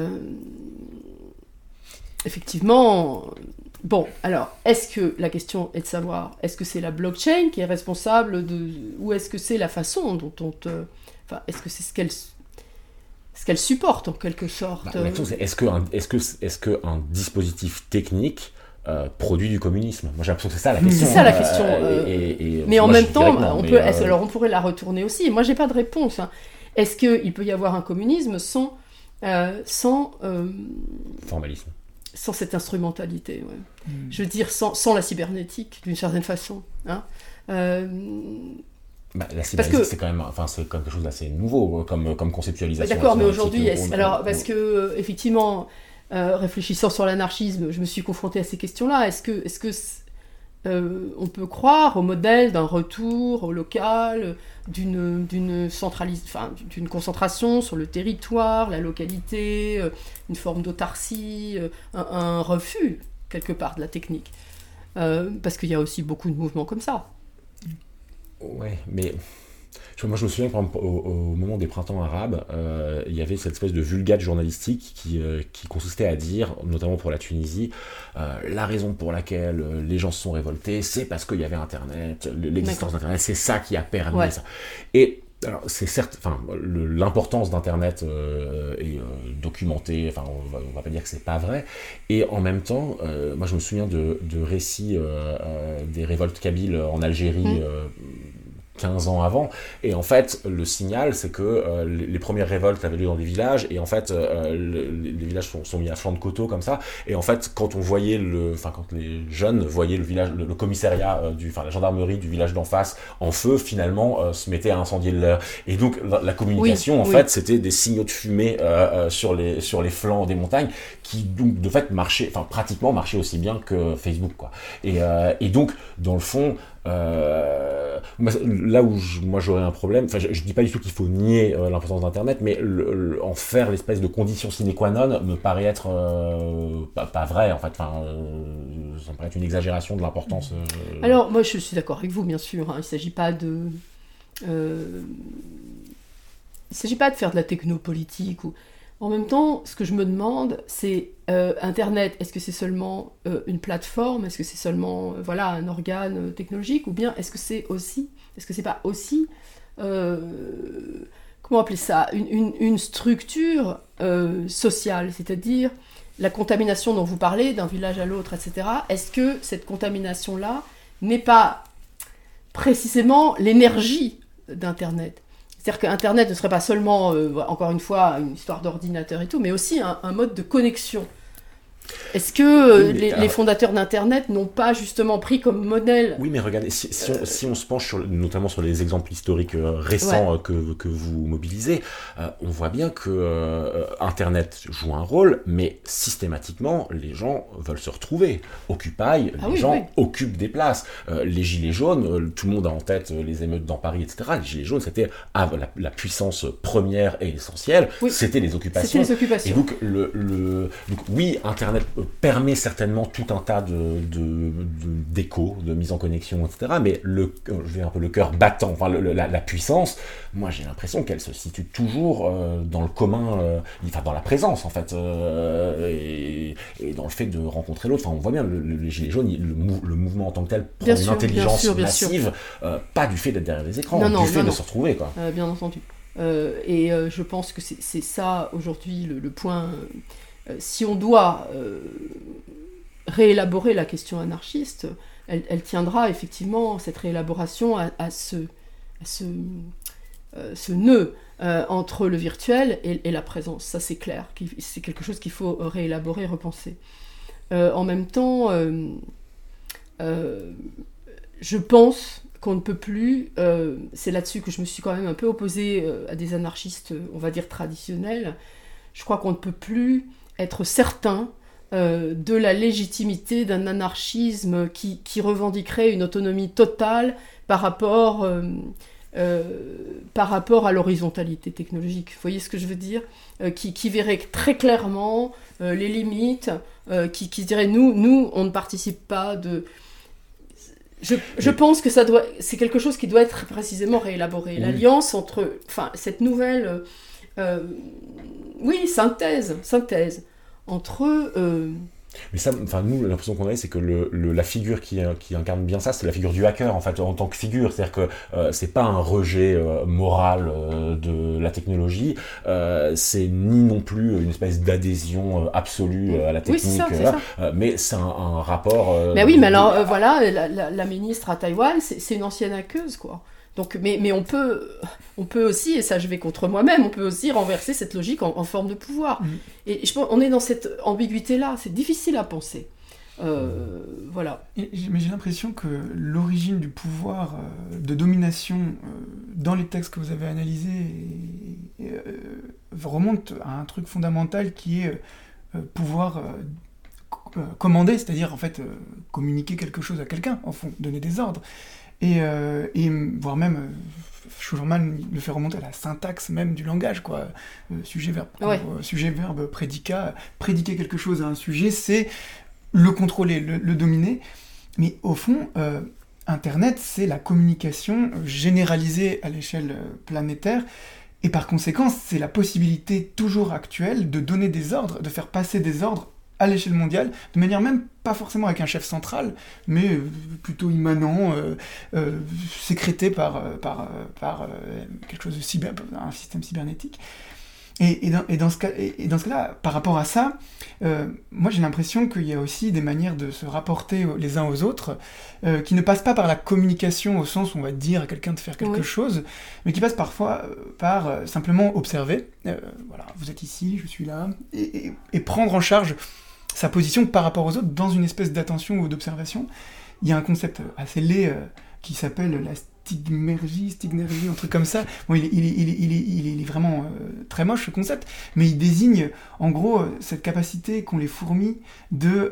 effectivement... Bon, alors, est-ce que la question est de savoir, est-ce que c'est la blockchain qui est responsable ou est-ce que c'est la façon dont enfin, est-ce que c'est ce qu'elle supporte en quelque sorte la question c'est est-ce qu'un dispositif technique produit du communisme? Moi j'ai l'impression que c'est ça la question. C'est ça la question. Mais en même temps, alors on pourrait la retourner aussi. Moi j'ai pas de réponse. Hein. Est-ce qu'il peut y avoir un communisme sans formalisme? Sans cette instrumentalité, ouais. Je veux dire, sans la cybernétique, d'une certaine façon. Hein. La cybernétique, c'est quand même quelque chose d'assez nouveau comme conceptualisation. D'accord, mais aujourd'hui, parce que, effectivement, réfléchissant sur l'anarchisme, je me suis confrontée à ces questions-là. Est-ce que on peut croire au modèle d'un retour au local, d'une concentration sur le territoire, la localité, une forme d'autarcie, un refus quelque part de la technique, parce qu'il y a aussi beaucoup de mouvements comme ça. Ouais, mais moi je me souviens par exemple, au moment des printemps arabes, il y avait cette espèce de vulgate journalistique qui consistait à dire, notamment pour la Tunisie, la raison pour laquelle les gens se sont révoltés, c'est parce qu'il y avait Internet, l'existence d'Internet, c'est ça qui a permis ça. Et alors, c'est certes, l'importance d'Internet est documentée, on va pas dire que c'est pas vrai, et en même temps, moi je me souviens de récits des révoltes kabyles en Algérie, 15 ans avant, et en fait le signal c'est que les premières révoltes avaient lieu dans des villages, et en fait les villages sont mis à flanc de coteau comme ça, et en fait quand les jeunes voyaient le village, le commissariat la gendarmerie du village d'en face en feu, finalement se mettait à incendier le leur, et donc la communication fait c'était des signaux de fumée sur les flancs des montagnes qui donc de fait pratiquement marchaient aussi bien que Facebook quoi, et donc dans le fond là où moi j'aurais un problème, je dis pas du tout qu'il faut nier l'importance d'Internet, mais en faire l'espèce de condition sine qua non me paraît être pas vrai en fait, ça me paraît être une exagération de l'importance. Alors moi je suis d'accord avec vous bien sûr, hein. Il s'agit pas de faire de la technopolitique En même temps, ce que je me demande, c'est Internet, est-ce que c'est seulement une plateforme, est-ce que c'est seulement un organe technologique, ou bien est-ce que c'est pas aussi, comment appeler ça, une structure sociale, c'est-à-dire la contamination dont vous parlez d'un village à l'autre, etc. Est-ce que cette contamination-là n'est pas précisément l'énergie d'Internet ? C'est-à-dire qu'Internet ne serait pas seulement, encore une fois, une histoire d'ordinateur et tout, mais aussi un mode de connexion. Est-ce que les fondateurs d'Internet n'ont pas justement pris comme modèle... Oui, mais regardez, si on se penche notamment sur les exemples historiques récents que vous mobilisez, on voit bien que Internet joue un rôle, mais systématiquement, les gens veulent se retrouver. Occupy, les gens occupent des places. Les Gilets jaunes, tout le monde a en tête les émeutes dans Paris, etc. Les Gilets jaunes, c'était la puissance première et essentielle, c'était les occupations. Et donc, donc oui, Internet permet certainement tout un tas d'échos, de mise en connexion, etc. Mais le cœur battant, la puissance, moi j'ai l'impression qu'elle se situe toujours dans le commun, dans la présence en fait, et dans le fait de rencontrer l'autre. On voit bien les Gilets jaunes, le mouvement en tant que tel prend une intelligence massive, pas du fait d'être derrière les écrans, du fait de se retrouver. Bien entendu. Et je pense que c'est ça aujourd'hui le point... si on doit réélaborer la question anarchiste, elle tiendra effectivement, cette réélaboration, à ce nœud entre le virtuel et la présence. Ça, c'est clair. C'est quelque chose qu'il faut réélaborer, repenser. En même temps, je pense qu'on ne peut plus, c'est là-dessus que je me suis quand même un peu opposée à des anarchistes, on va dire traditionnels, je crois qu'on ne peut plus être certain de la légitimité d'un anarchisme qui revendiquerait une autonomie totale par rapport à l'horizontalité technologique. Vous voyez ce que je veux dire ? Qui verrait très clairement les limites, qui dirait nous, on ne participe pas de... Je pense que c'est quelque chose qui doit être précisément réélaboré. Oui. L'alliance entre... Enfin, cette nouvelle... synthèse entre... Mais ça, nous, l'impression qu'on a, c'est que la figure qui incarne bien ça, c'est la figure du hacker, en fait, en tant que figure. C'est-à-dire que c'est pas un rejet moral de la technologie, c'est ni non plus une espèce d'adhésion absolue à la technique, oui, c'est ça. Mais c'est un rapport... mais oui, mais alors, voilà, la ministre à Taïwan, c'est une ancienne hackeuse, quoi. Donc, mais on peut aussi, et ça je vais contre moi-même, on peut aussi renverser cette logique en forme de pouvoir. Et je pense qu'on est dans cette ambiguïté-là, c'est difficile à penser. Voilà. Mais j'ai l'impression que l'origine du pouvoir de domination dans les textes que vous avez analysés remonte à un truc fondamental qui est pouvoir commander, c'est-à-dire en fait communiquer quelque chose à quelqu'un, en fond, donner des ordres. Et voire même, Schulman le fait remonter à la syntaxe même du langage, quoi. Sujet-verbe, sujet-verbe, prédicat. Prédiquer quelque chose à un sujet, c'est le contrôler, le dominer. Mais au fond, Internet, c'est la communication généralisée à l'échelle planétaire. Et par conséquent, c'est la possibilité toujours actuelle de donner des ordres, de faire passer des ordres à l'échelle mondiale, de manière même pas forcément avec un chef central, mais plutôt immanent, sécrété par quelque chose de un système cybernétique. Et dans ce cas-là, par rapport à ça, moi j'ai l'impression qu'il y a aussi des manières de se rapporter les uns aux autres qui ne passent pas par la communication au sens où on va dire à quelqu'un de faire quelque chose, mais qui passent parfois par simplement observer. Voilà, vous êtes ici, je suis là, et prendre en charge sa position par rapport aux autres dans une espèce d'attention ou d'observation. Il y a un concept assez laid qui s'appelle la stignergie, un truc comme ça. Bon, il est vraiment très moche ce concept, mais il désigne en gros cette capacité qu'ont les fourmis de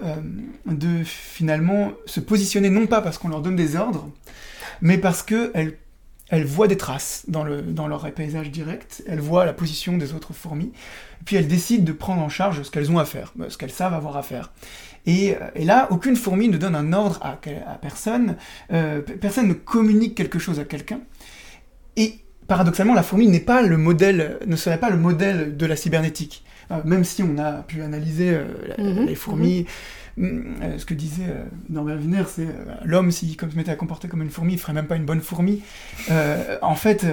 finalement se positionner non pas parce qu'on leur donne des ordres, mais parce qu'elles voient des traces dans leur paysage direct, elles voient la position des autres fourmis, puis elles décident de prendre en charge ce qu'elles ont à faire, ce qu'elles savent avoir à faire. Et là, aucune fourmi ne donne un ordre à personne, personne ne communique quelque chose à quelqu'un, et paradoxalement, la fourmi ne serait pas le modèle de la cybernétique. Même si on a pu analyser les fourmis, ce que disait Norbert Wiener, c'est l'homme, s'il se mettait à comporter comme une fourmi, il ferait même pas une bonne fourmi. En fait,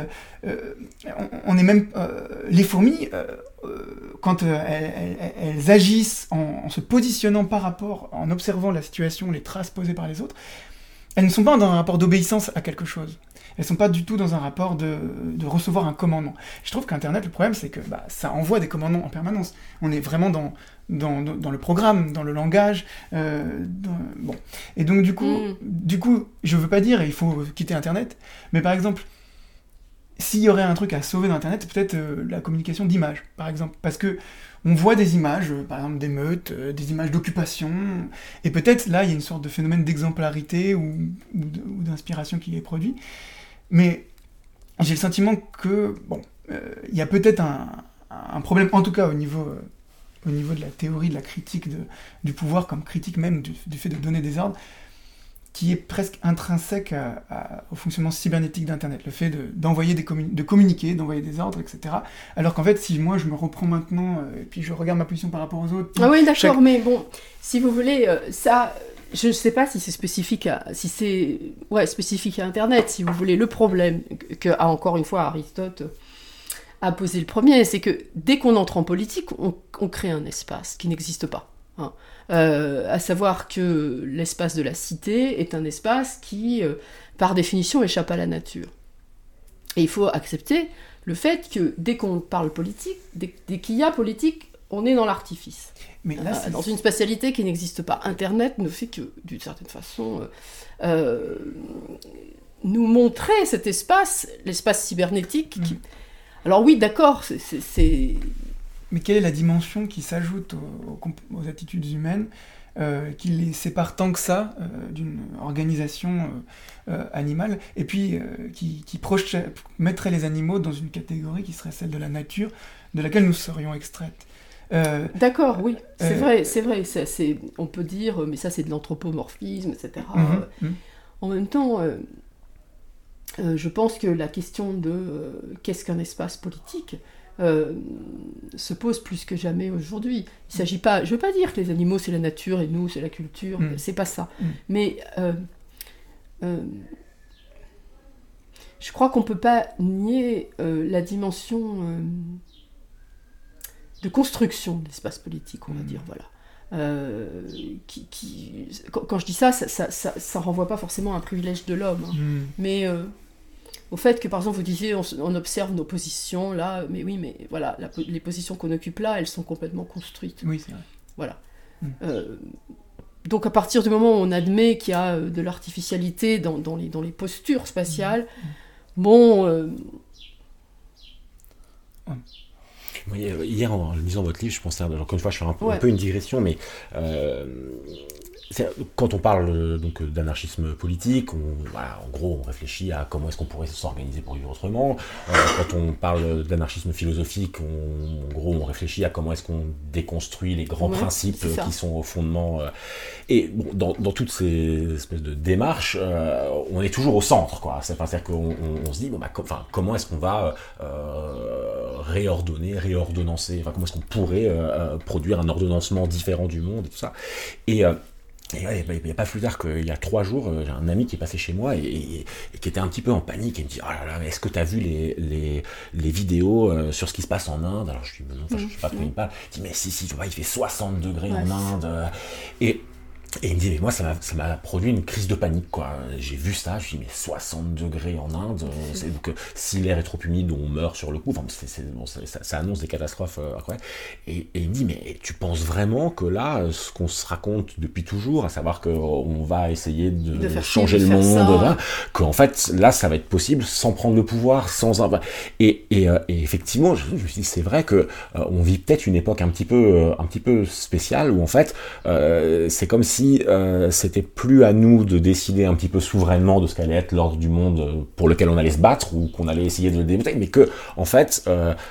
on est même les fourmis, quand elles agissent en se positionnant par rapport, en observant la situation, les traces posées par les autres, elles ne sont pas dans un rapport d'obéissance à quelque chose. Elles ne sont pas du tout dans un rapport de recevoir un commandement. Je trouve qu'Internet, le problème, c'est que ça envoie des commandements en permanence. On est vraiment dans le programme, dans le langage. Bon. Et donc, du coup, je ne veux pas dire il faut quitter Internet, mais par exemple, s'il y aurait un truc à sauver d'Internet, c'est peut-être la communication d'images, par exemple. Parce que on voit des images, par exemple d'émeutes, des images d'occupation, et peut-être là, il y a une sorte de phénomène d'exemplarité ou d'inspiration qui est produit. Mais j'ai le sentiment que, il y a peut-être un problème, en tout cas au niveau de la théorie, de la critique du pouvoir, comme critique même du fait de donner des ordres, qui est presque intrinsèque au fonctionnement cybernétique d'Internet, le fait de communiquer, d'envoyer des ordres, etc. Alors qu'en fait, si moi je me reprends maintenant, et puis je regarde ma position par rapport aux autres... Ah oui, d'accord, mais bon, si vous voulez, ça... Je ne sais pas si c'est spécifique à Internet, si vous voulez. Le problème a encore une fois Aristote a posé le premier, c'est que dès qu'on entre en politique, on crée un espace qui n'existe pas. Hein. À savoir que l'espace de la cité est un espace qui, par définition, échappe à la nature. Et il faut accepter le fait que dès qu'on parle politique, dès qu'il y a politique, on est dans l'artifice. Mais là, dans une spatialité qui n'existe pas. Internet ne fait que, d'une certaine façon, nous montrer cet espace, l'espace cybernétique. Alors oui, d'accord, c'est... Mais quelle est la dimension qui s'ajoute aux attitudes humaines, qui les sépare tant que ça d'une organisation animale, et puis qui mettrait les animaux dans une catégorie qui serait celle de la nature, de laquelle nous serions extraites. D'accord, oui, c'est vrai, on peut dire, mais ça c'est de l'anthropomorphisme, etc. En même temps, je pense que la question de qu'est-ce qu'un espace politique se pose plus que jamais aujourd'hui. Il s'agit pas, je veux pas dire que les animaux c'est la nature et nous c'est la culture, c'est pas ça. Mais je crois qu'on peut pas nier la dimension de construction de l'espace politique, on va dire, voilà. Quand je dis ça, ça renvoie pas forcément à un privilège de l'homme, mais au fait que, par exemple, vous disiez, on observe nos positions, là, mais oui, mais voilà, les positions qu'on occupe là, elles sont complètement construites. Oui, c'est vrai. Voilà. Donc, à partir du moment où on admet qu'il y a de l'artificialité dans les postures spatiales, bon... Hier, en lisant votre livre, je pensais, encore une fois, je fais un peu une digression, mais quand on parle donc d'anarchisme politique, en gros, on réfléchit à comment est-ce qu'on pourrait s'organiser pour vivre autrement. Quand on parle d'anarchisme philosophique, en gros, on réfléchit à comment est-ce qu'on déconstruit les grands principes qui sont au fondement. Et bon, dans toutes ces espèces de démarches, on est toujours au centre, quoi. C'est-à-dire qu'on se dit, comment est-ce qu'on va réordonnancer, comment est-ce qu'on pourrait produire un ordonnancement différent du monde et tout ça. Et il n'y a pas plus tard qu'il y a 3 jours, j'ai un ami qui est passé chez moi et qui était un petit peu en panique et me dit « Oh là là, mais est-ce que tu as vu les vidéos sur ce qui se passe en Inde ?» Alors je lui dis « Non, je ne sais pas de quoi il me parle. » Il dit « Mais si, tu vois, il fait 60 degrés en Inde. » Et il me dit, mais moi, ça m'a produit une crise de panique, quoi. J'ai vu ça, je me suis dit, mais 60 degrés en Inde, donc si l'air est trop humide, on meurt sur le coup. Enfin, ça annonce des catastrophes incroyables. Et il me dit, mais tu penses vraiment que là, ce qu'on se raconte depuis toujours, à savoir qu'on va essayer de changer le monde, qu'en fait, là, ça va être possible sans prendre le pouvoir, et effectivement, je me suis dit, c'est vrai que on vit peut-être une époque un petit peu spéciale où en fait, c'est comme si c'était plus à nous de décider un petit peu souverainement de ce qu'allait être l'ordre du monde pour lequel on allait se battre ou qu'on allait essayer de le démonter, mais que en fait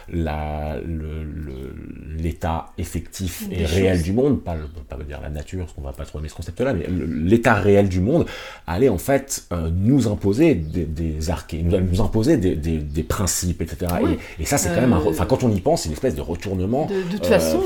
l'état effectif et réel du monde, pas dire la nature, parce qu'on va pas trop aimer ce concept-là, mais l'état réel du monde allait en fait nous imposer des archés, nous imposer des principes, etc. Oui. Et ça c'est quand même quand on y pense, c'est une espèce de retournement. De toute façon,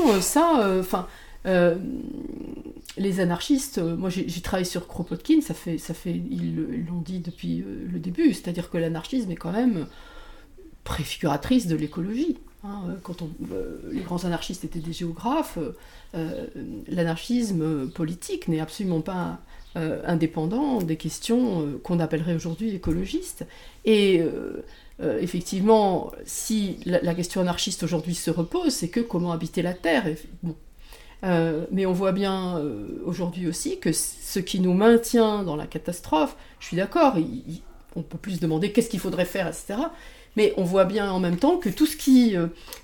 les anarchistes, moi j'ai travaillé sur Kropotkin, ça fait ils l'ont dit depuis le début, c'est-à-dire que l'anarchisme est quand même préfiguratrice de l'écologie. Quand les grands anarchistes étaient des géographes, l'anarchisme politique n'est absolument pas indépendant des questions qu'on appellerait aujourd'hui écologistes. Et effectivement, si la question anarchiste aujourd'hui se repose, c'est que comment habiter la Terre. Mais on voit bien aujourd'hui aussi que ce qui nous maintient dans la catastrophe, je suis d'accord, on peut plus se demander qu'est-ce qu'il faudrait faire, etc. Mais on voit bien en même temps que tout ce qui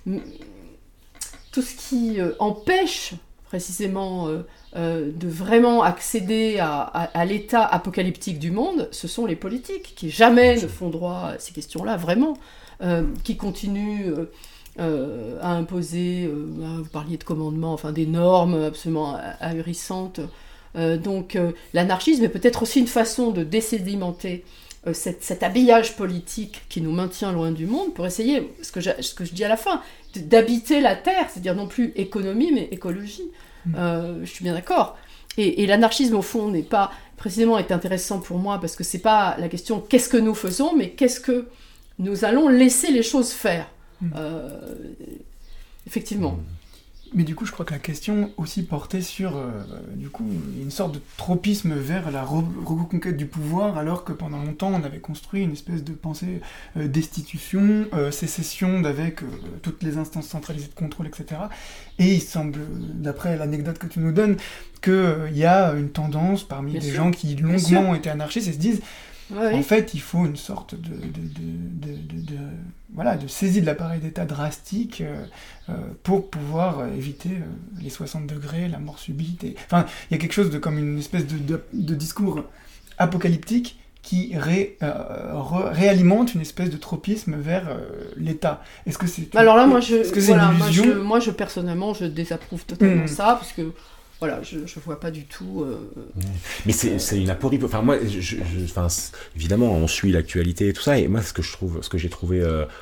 empêche précisément de vraiment accéder à l'état apocalyptique du monde, ce sont les politiques qui jamais ne font droit à ces questions-là, vraiment, qui continuent... à imposer, vous parliez de commandements, enfin des normes absolument ahurissantes. Donc l'anarchisme est peut-être aussi une façon de désédimenter cet habillage politique qui nous maintient loin du monde pour essayer, ce que je dis à la fin, d'habiter la Terre, c'est-à-dire non plus économie mais écologie. Je suis bien d'accord. Et l'anarchisme au fond est intéressant pour moi parce que c'est pas la question qu'est-ce que nous faisons, mais qu'est-ce que nous allons laisser les choses faire. Effectivement. Mais du coup, je crois que la question aussi portait sur, du coup, une sorte de tropisme vers la reconquête du pouvoir, alors que pendant longtemps, on avait construit une espèce de pensée destitution, sécession d'avec toutes les instances centralisées de contrôle, etc. Et il semble, d'après l'anecdote que tu nous donnes, qu'il y a une tendance parmi des gens qui longuement ont été anarchistes et se disent en fait, il faut une sorte de saisie de l'appareil d'État drastique pour pouvoir éviter les 60 degrés, la mort subite. Enfin, il y a quelque chose de comme une espèce de discours apocalyptique qui réalimente une espèce de tropisme vers l'État. Est-ce que c'est alors là, moi, est-ce que c'est une illusion ? moi, personnellement, je désapprouve totalement ça, parce que voilà, je vois pas du tout. Mais c'est une aporie. Enfin, moi, évidemment, on suit l'actualité et tout ça, et moi, ce que j'ai trouvé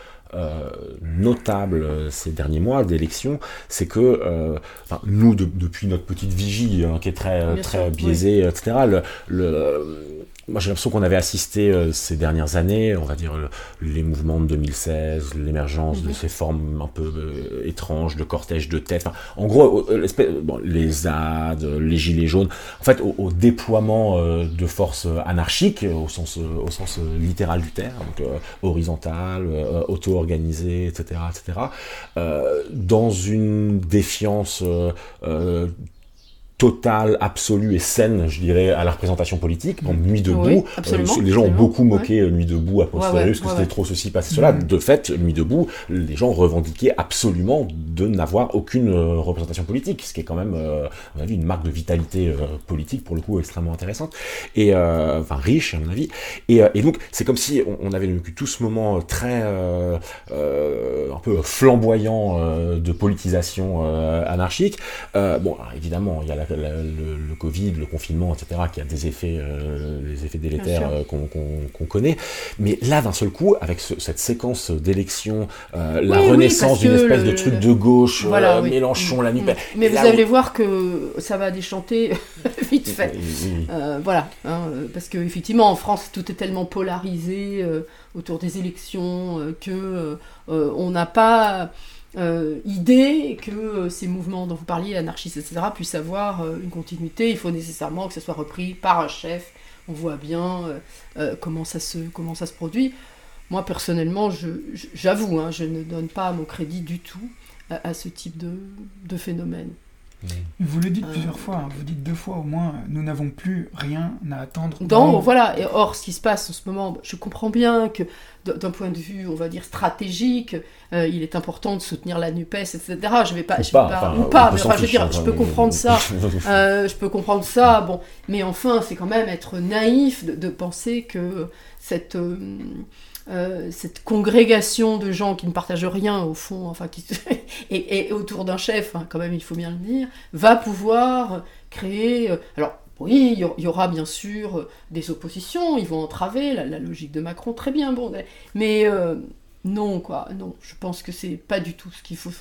notable ces derniers mois d'élections, c'est que nous, depuis notre petite vigie, qui est très biaisée, etc. Moi, j'ai l'impression qu'on avait assisté ces dernières années, on va dire les mouvements de 2016, l'émergence de ces formes un peu étranges de cortèges de tête. Enfin, en gros, les ZAD, les gilets jaunes. En fait, au déploiement de forces anarchiques au sens littéral du terme, donc horizontales, auto-organisées, etc., dans une défiance totale, absolue et saine, je dirais, à la représentation politique, en Nuit debout. Les gens ont beaucoup moqué Nuit debout a posteriori, parce que c'était trop ceci, pas cela. De fait, Nuit debout, les gens revendiquaient absolument de n'avoir aucune représentation politique, ce qui est quand même, à mon avis, une marque de vitalité politique, pour le coup, extrêmement intéressante, et riche, à mon avis. Et donc, c'est comme si on avait vécu tout ce moment très, un peu flamboyant de politisation anarchique. Alors, évidemment, il y a le Covid, le confinement, etc., qui a des effets délétères qu'on connaît. Mais là, d'un seul coup, avec cette séquence d'élections, la renaissance d'une espèce de truc de gauche, Mélenchon, la NUPES. Mais vous allez voir que ça va déchanter vite fait. Parce qu'effectivement, en France, tout est tellement polarisé autour des élections que on n'a pas... idée que ces mouvements dont vous parliez, anarchistes, etc., puissent avoir une continuité. Il faut nécessairement que ça soit repris par un chef. On voit bien comment ça se produit. Moi, personnellement, j'avoue, je ne donne pas mon crédit du tout à ce type de phénomène. Vous le dites plusieurs fois, vous dites 2 fois au moins, nous n'avons plus rien à attendre. Voilà, et or, ce qui se passe en ce moment, je comprends bien que d'un point de vue, on va dire, stratégique, il est important de soutenir la NUPES, etc. Je peux comprendre ça. Bon, mais enfin, c'est quand même être naïf de penser que cette congrégation de gens qui ne partagent rien au fond, et autour d'un chef, quand même il faut bien le dire, va pouvoir créer... alors oui, il y aura bien sûr des oppositions, ils vont entraver la logique de Macron, très bien, mais non, je pense que c'est pas du tout ce qu'il faut...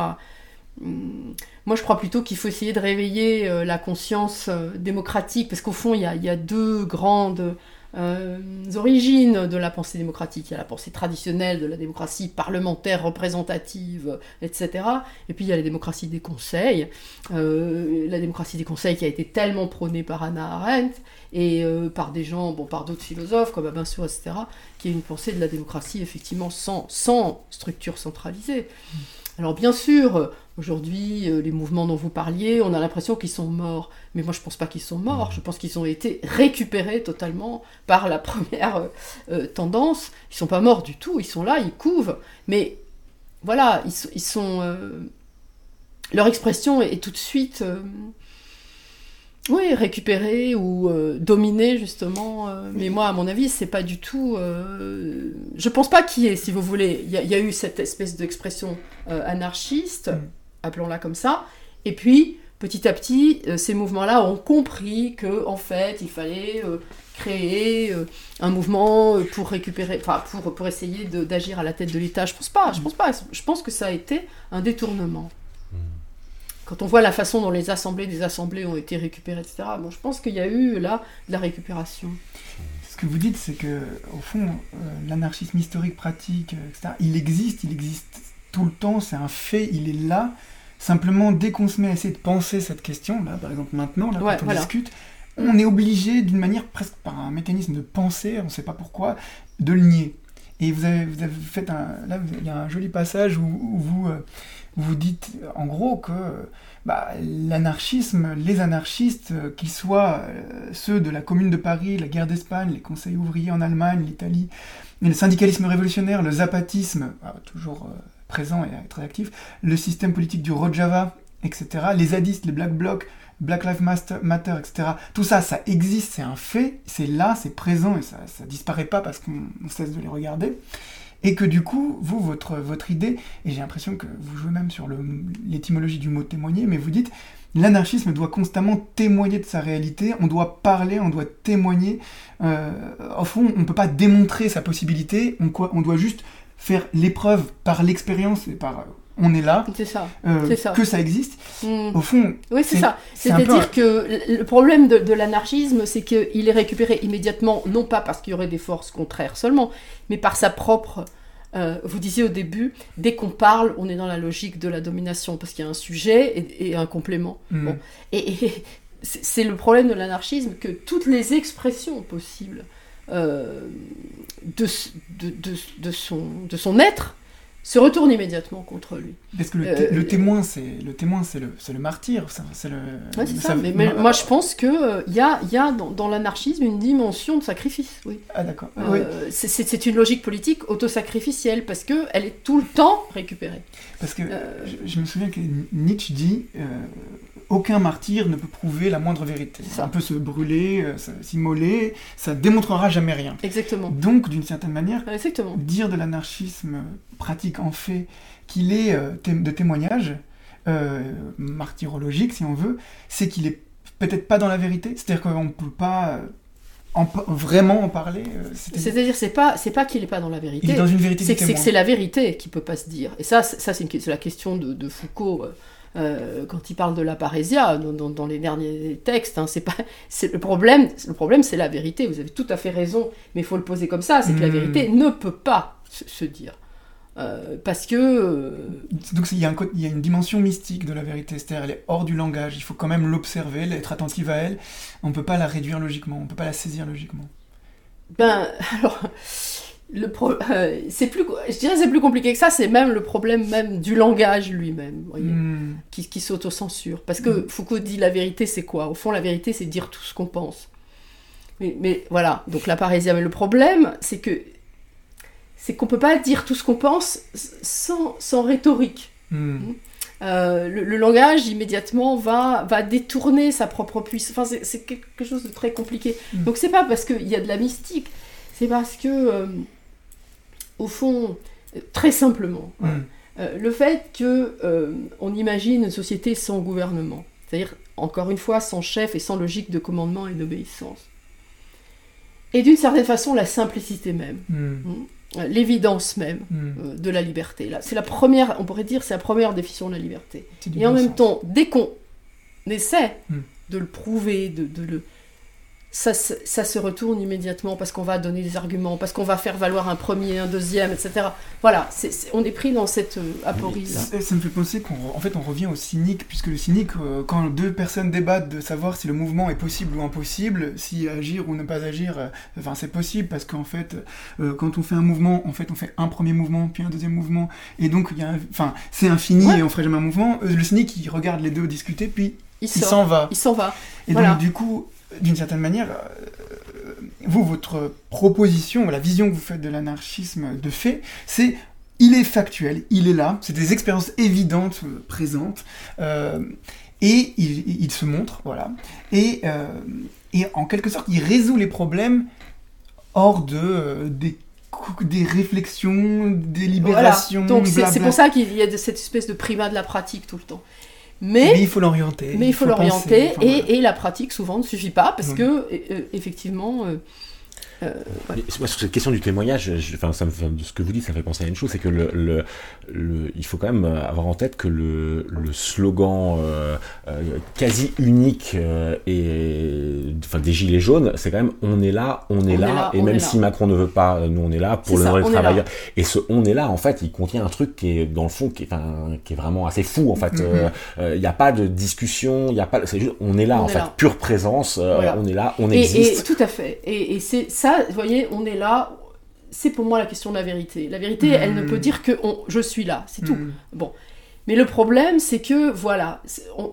moi je crois plutôt qu'il faut essayer de réveiller la conscience démocratique, parce qu'au fond il y a 2 grandes origines de la pensée démocratique. Il y a la pensée traditionnelle de la démocratie parlementaire, représentative, etc. Et puis il y a la démocratie des conseils. La démocratie des conseils qui a été tellement prônée par Hannah Arendt et par des gens, par d'autres philosophes comme Abensour, etc., qui est une pensée de la démocratie effectivement sans structure centralisée. Alors bien sûr, aujourd'hui, les mouvements dont vous parliez, on a l'impression qu'ils sont morts. Mais moi, je ne pense pas qu'ils sont morts. Je pense qu'ils ont été récupérés totalement par la première tendance. Ils ne sont pas morts du tout. Ils sont là, ils couvent. Mais voilà, ils sont... leur expression est tout de suite... récupérée ou dominée, justement. Mais moi, à mon avis, c'est pas du tout... Je pense pas qu'il y ait, si vous voulez... Il y a eu cette espèce d'expression anarchiste, appelons-la comme ça, et puis, petit à petit, ces mouvements-là ont compris que, en fait, il fallait créer un mouvement pour récupérer... pour essayer d'agir à la tête de l'État. Je pense pas. Je pense que ça a été un détournement. Quand on voit la façon dont des assemblées ont été récupérées, etc., je pense qu'il y a eu, là, de la récupération. Ce que vous dites, c'est que, au fond, l'anarchisme historique, pratique, etc., il existe tout le temps, c'est un fait, il est là, Simplement, dès qu'on se met à essayer de penser cette question, là, par exemple maintenant, là, Ouais, quand on voilà. discute, on est obligé, d'une manière presque par un mécanisme de pensée, on ne sait pas pourquoi, de le nier. Et vous avez fait là, il y a un joli passage où vous dites en gros que l'anarchisme, les anarchistes, qu'ils soient ceux de la Commune de Paris, la guerre d'Espagne, les conseils ouvriers en Allemagne, l'Italie, le syndicalisme révolutionnaire, le zapatisme, toujours présent et très actif, le système politique du Rojava, etc., les zadistes, les Black Blocs, Black Lives Matter, etc. Tout ça, ça existe, c'est un fait, c'est là, c'est présent, et ça disparaît pas parce qu'on cesse de les regarder. Et que du coup, vous, votre idée, et j'ai l'impression que vous jouez même sur l'étymologie du mot témoigner, mais vous dites, l'anarchisme doit constamment témoigner de sa réalité, on doit parler, on doit témoigner. Au fond, on ne peut pas démontrer sa possibilité, on doit juste faire l'épreuve par l'expérience et par... on est là, C'est ça. que ça existe. Au fond, oui, c'est ça. c'est un peu C'est-à-dire que le problème de l'anarchisme, c'est qu'il est récupéré immédiatement, non pas parce qu'il y aurait des forces contraires seulement, mais par sa propre... vous disiez au début, dès qu'on parle, on est dans la logique de la domination, parce qu'il y a un sujet et un complément. Bon. Et c'est le problème de l'anarchisme, que toutes les expressions possibles de son être se retourne immédiatement contre lui. Parce que le témoin, c'est le martyr. C'est ça. Mais moi, je pense qu'il y a dans l'anarchisme une dimension de sacrifice. Oui. Ah, d'accord. Oui. C'est une logique politique autosacrificielle, parce qu'elle est tout le temps récupérée. Parce que je me souviens que Nietzsche dit aucun martyr ne peut prouver la moindre vérité. On peut se brûler, s'immoler, ça ne démontrera jamais rien. Exactement. Donc, d'une certaine manière, exactement. Dire de l'anarchisme pratique en fait qu'il est de témoignage, martyrologique si on veut, c'est qu'il est peut-être pas dans la vérité, c'est-à-dire qu'on ne peut pas vraiment en parler. C'est-à-dire c'est pas qu'il n'est pas dans la vérité, il est dans une vérité c'est que c'est la vérité qui ne peut pas se dire. Et ça c'est la question de Foucault. Quand il parle de la parésia dans les derniers textes, le problème c'est la vérité. Vous avez tout à fait raison, mais il faut le poser comme ça, c'est que la vérité ne peut pas se dire. Parce que... Donc il y a une dimension mystique de la vérité, c'est-à-dire elle est hors du langage, il faut quand même l'observer, être attentif à elle, on ne peut pas la réduire logiquement, on ne peut pas la saisir logiquement. Alors... c'est plus compliqué que ça, c'est même le problème même du langage lui-même, voyez, qui s'auto-censure. Parce que Foucault dit la vérité c'est quoi ? Au fond la vérité c'est dire tout ce qu'on pense. Mais voilà, donc la parésia. Mais le problème c'est qu'on peut pas dire tout ce qu'on pense sans rhétorique. Le langage immédiatement va détourner sa propre puissance. Enfin, c'est quelque chose de très compliqué. Donc c'est pas parce qu'il y a de la mystique, c'est parce que au fond, très simplement, le fait qu'on imagine une société sans gouvernement, c'est-à-dire, encore une fois, sans chef et sans logique de commandement et d'obéissance, et d'une certaine façon, la simplicité même, l'évidence même de la liberté. Là, c'est la première, on pourrait dire, c'est la première définition de la liberté. Et en même temps, dès qu'on essaie de le prouver, ça se retourne immédiatement parce qu'on va donner des arguments, parce qu'on va faire valoir un premier, un deuxième, etc. Voilà, on est pris dans cette aporie-là. Ça me fait penser qu'en fait on revient au cynique, puisque le cynique, quand deux personnes débattent de savoir si le mouvement est possible ou impossible, si agir ou ne pas agir, c'est possible, parce qu'en fait, quand on fait un mouvement, en fait on fait un premier mouvement, puis un deuxième mouvement, et donc c'est infini et on ferait jamais un mouvement. Le cynique, il regarde les deux discuter, puis il s'en va. Et voilà. Donc du coup... D'une certaine manière, votre proposition, la vision que vous faites de l'anarchisme de fait, c'est il est factuel, il est là, c'est des expériences évidentes, présentes, et il se montre, voilà, et en quelque sorte, il résout les problèmes hors des réflexions, des libérations, voilà. Donc c'est pour ça qu'il y a cette espèce de primat de la pratique tout le temps. Mais il faut l'orienter. Mais il faut l'orienter, et la pratique souvent ne suffit pas, parce que effectivement, Ouais. Moi, sur cette question du témoignage, de ce que vous dites, ça me fait penser à une chose, c'est que il faut quand même avoir en tête que le slogan quasi unique des Gilets jaunes, c'est quand même on est là, et même si Macron ne veut pas, nous on est là pour le droit des travailleurs. Et ce on est là, en fait, il contient un truc qui est dans le fond, qui est vraiment assez fou, en fait. Il n'y a pas de discussion, c'est juste on est là, pure présence, on est là, on existe. Et tout à fait. Et c'est ça, vous voyez, on est là. C'est pour moi la question de la vérité. La vérité, elle ne peut dire que je suis là, c'est tout. Bon. Mais le problème, c'est que, voilà,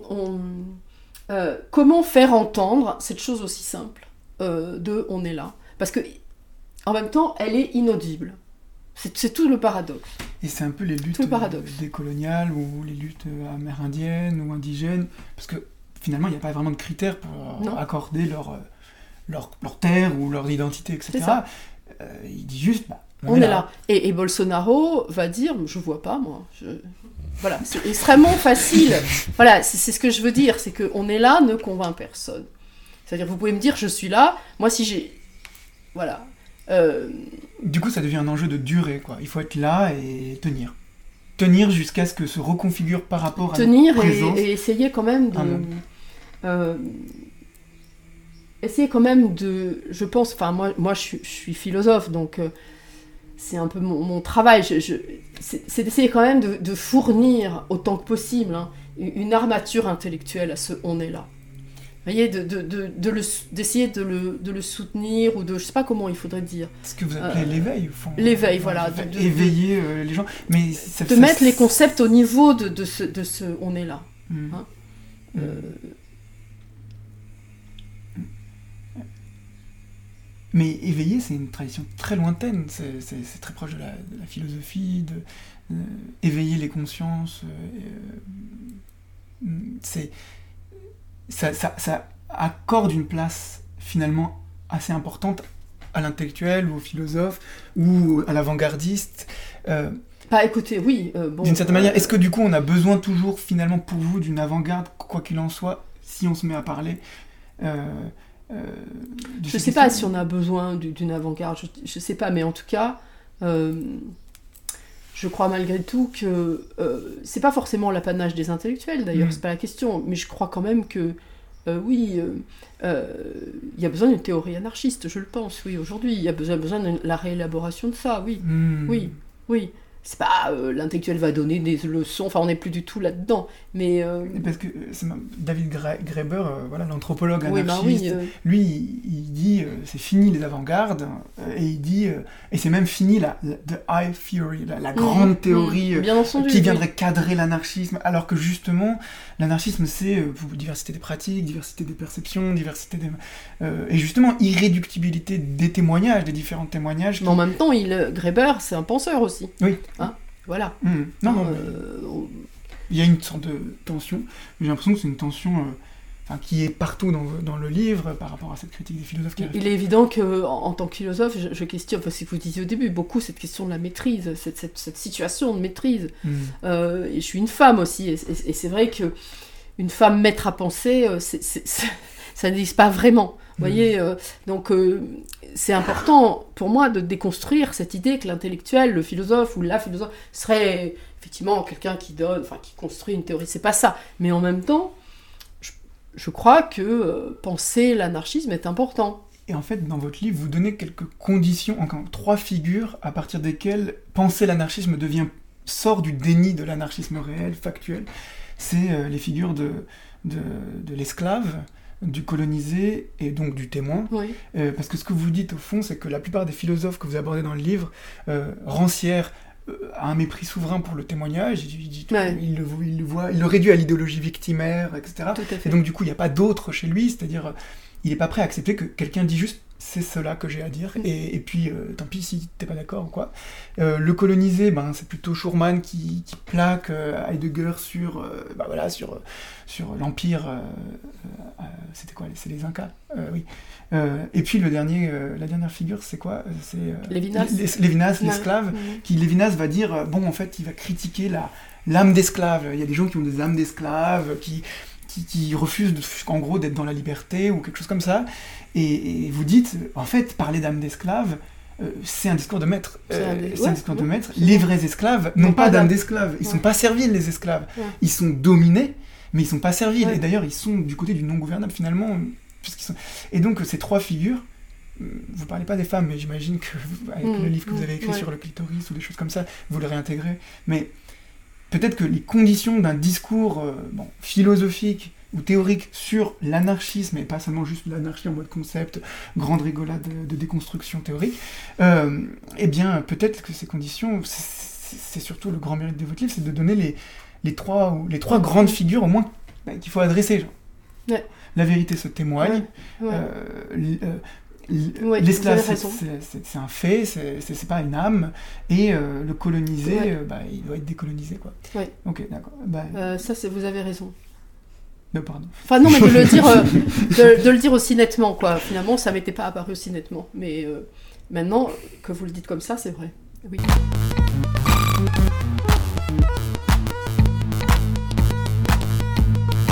comment faire entendre cette chose aussi simple de on est là? Parce que, en même temps, elle est inaudible. C'est tout le paradoxe. Et c'est un peu les luttes décoloniales ou les luttes amérindiennes ou indigènes, parce que finalement, il n'y a pas vraiment de critères pour accorder leur terre ou leur identité, etc. C'est ça. Il dit juste, on est là. Et Bolsonaro va dire, je vois pas, moi. Voilà, c'est extrêmement facile. Voilà, c'est ce que je veux dire, c'est qu'on est là ne convainc personne. C'est-à-dire, vous pouvez me dire, je suis là, moi si j'ai... Voilà. Du coup, ça devient un enjeu de durée, quoi. Il faut être là et tenir. Tenir jusqu'à ce que se reconfigure par rapport à notre présence. Tenir et essayer quand même de... essayer quand même de... Je pense... Enfin, moi je suis philosophe, donc c'est un peu mon travail. C'est d'essayer quand même de fournir autant que possible une armature intellectuelle à ce « on est là ». Vous voyez, d'essayer de le soutenir, ou je sais pas comment il faudrait dire. Ce que vous appelez l'éveil, au fond. L'éveil, voilà. Éveiller les gens. Mais mettre les concepts au niveau de ce on est là. Mais éveiller, c'est une tradition très lointaine. C'est très proche de la philosophie, éveiller les consciences. Ça accorde une place finalement assez importante à l'intellectuel ou au philosophe ou à l'avant-gardiste. Écoutez, oui. D'une certaine manière, est-ce que du coup on a besoin toujours finalement pour vous d'une avant-garde, quoi qu'il en soit, si on se met à parler je sais pas si on a besoin d'une avant-garde, je sais pas, mais en tout cas, je crois malgré tout que c'est pas forcément l'apanage des intellectuels, d'ailleurs, c'est pas la question, mais je crois quand même que il y a besoin d'une théorie anarchiste, je le pense, oui, aujourd'hui, il y a besoin de la réélaboration de ça, oui. C'est pas l'intellectuel va donner des leçons, enfin on n'est plus du tout là-dedans, mais... Parce que David Graeber, l'anthropologue anarchiste, lui il dit c'est fini les avant-gardes, et il dit, et c'est même fini the high theory, la grande théorie qui viendrait cadrer l'anarchisme, alors que justement l'anarchisme c'est diversité des pratiques, diversité des perceptions, diversité des... et justement irréductibilité des témoignages, des différents témoignages. Mais en même temps, Graeber c'est un penseur aussi. Oui. Voilà. Il y a une sorte de tension, mais j'ai l'impression que c'est une tension qui est partout dans le livre par rapport à cette critique des philosophes. Il est évident qu'en tant que philosophe, je questionne, ce que vous disiez au début, beaucoup cette question de la maîtrise, cette situation de maîtrise. Et je suis une femme aussi, et c'est vrai qu'une femme maître à penser, ça n'existe pas vraiment. Vous voyez, donc c'est important pour moi de déconstruire cette idée que l'intellectuel, le philosophe ou la philosophe serait effectivement quelqu'un qui construit une théorie. C'est pas ça. Mais en même temps, je crois que penser l'anarchisme est important. Et en fait, dans votre livre, vous donnez quelques conditions, encore 3 figures à partir desquelles penser l'anarchisme sort du déni de l'anarchisme réel, factuel. C'est les figures de l'esclave, du colonisé et donc du témoin. Oui. Parce que ce que vous dites au fond, c'est que la plupart des philosophes que vous abordez dans le livre rancièrent a un mépris souverain pour le témoignage, il le réduit à l'idéologie victimaire, etc. Et donc du coup il n'y a pas d'autre chez lui, c'est-à-dire il n'est pas prêt à accepter que quelqu'un dit juste c'est cela que j'ai à dire, et puis tant pis si t'es pas d'accord ou quoi. Le colonisé, c'est plutôt Schurman qui plaque Heidegger sur l'empire, c'était quoi, c'est les Incas, oui. Et puis la dernière figure, c'est quoi, c'est Lévinas, l'esclave, qui Lévinas va dire, en fait, il va critiquer l'âme d'esclave. Il y a des gens qui ont des âmes d'esclaves, qui qui refusent en gros d'être dans la liberté ou quelque chose comme ça, et vous dites, en fait, parler d'âme d'esclave, c'est un discours de maître. C'est un discours de maître. Les vrais esclaves n'ont pas d'âme d'esclave. Ils sont pas serviles, les esclaves. Ils sont dominés, mais ils sont pas serviles. Et d'ailleurs, ils sont du côté du non-gouvernable, finalement. Et donc, ces trois figures, vous parlez pas des femmes, mais j'imagine que avec le livre que vous avez écrit sur le clitoris ou des choses comme ça, vous le réintégrez. Mais peut-être que les conditions d'un discours philosophique ou théorique sur l'anarchisme, et pas seulement juste l'anarchie en mode concept, grande rigolade de déconstruction théorique, eh bien, peut-être que ces conditions, c'est surtout le grand mérite de votre livre, c'est de donner les trois grandes figures, au moins, qu'il faut adresser. Genre. La vérité se témoigne, l'esclave, c'est un fait, c'est pas une âme, et le colonisé, il doit être décolonisé, quoi. Ouais. Ok, d'accord. Ça, vous avez raison. Non, pardon. Enfin non, mais de le dire aussi nettement, quoi. Finalement, ça m'était pas apparu aussi nettement. Mais maintenant que vous le dites comme ça, c'est vrai. Oui.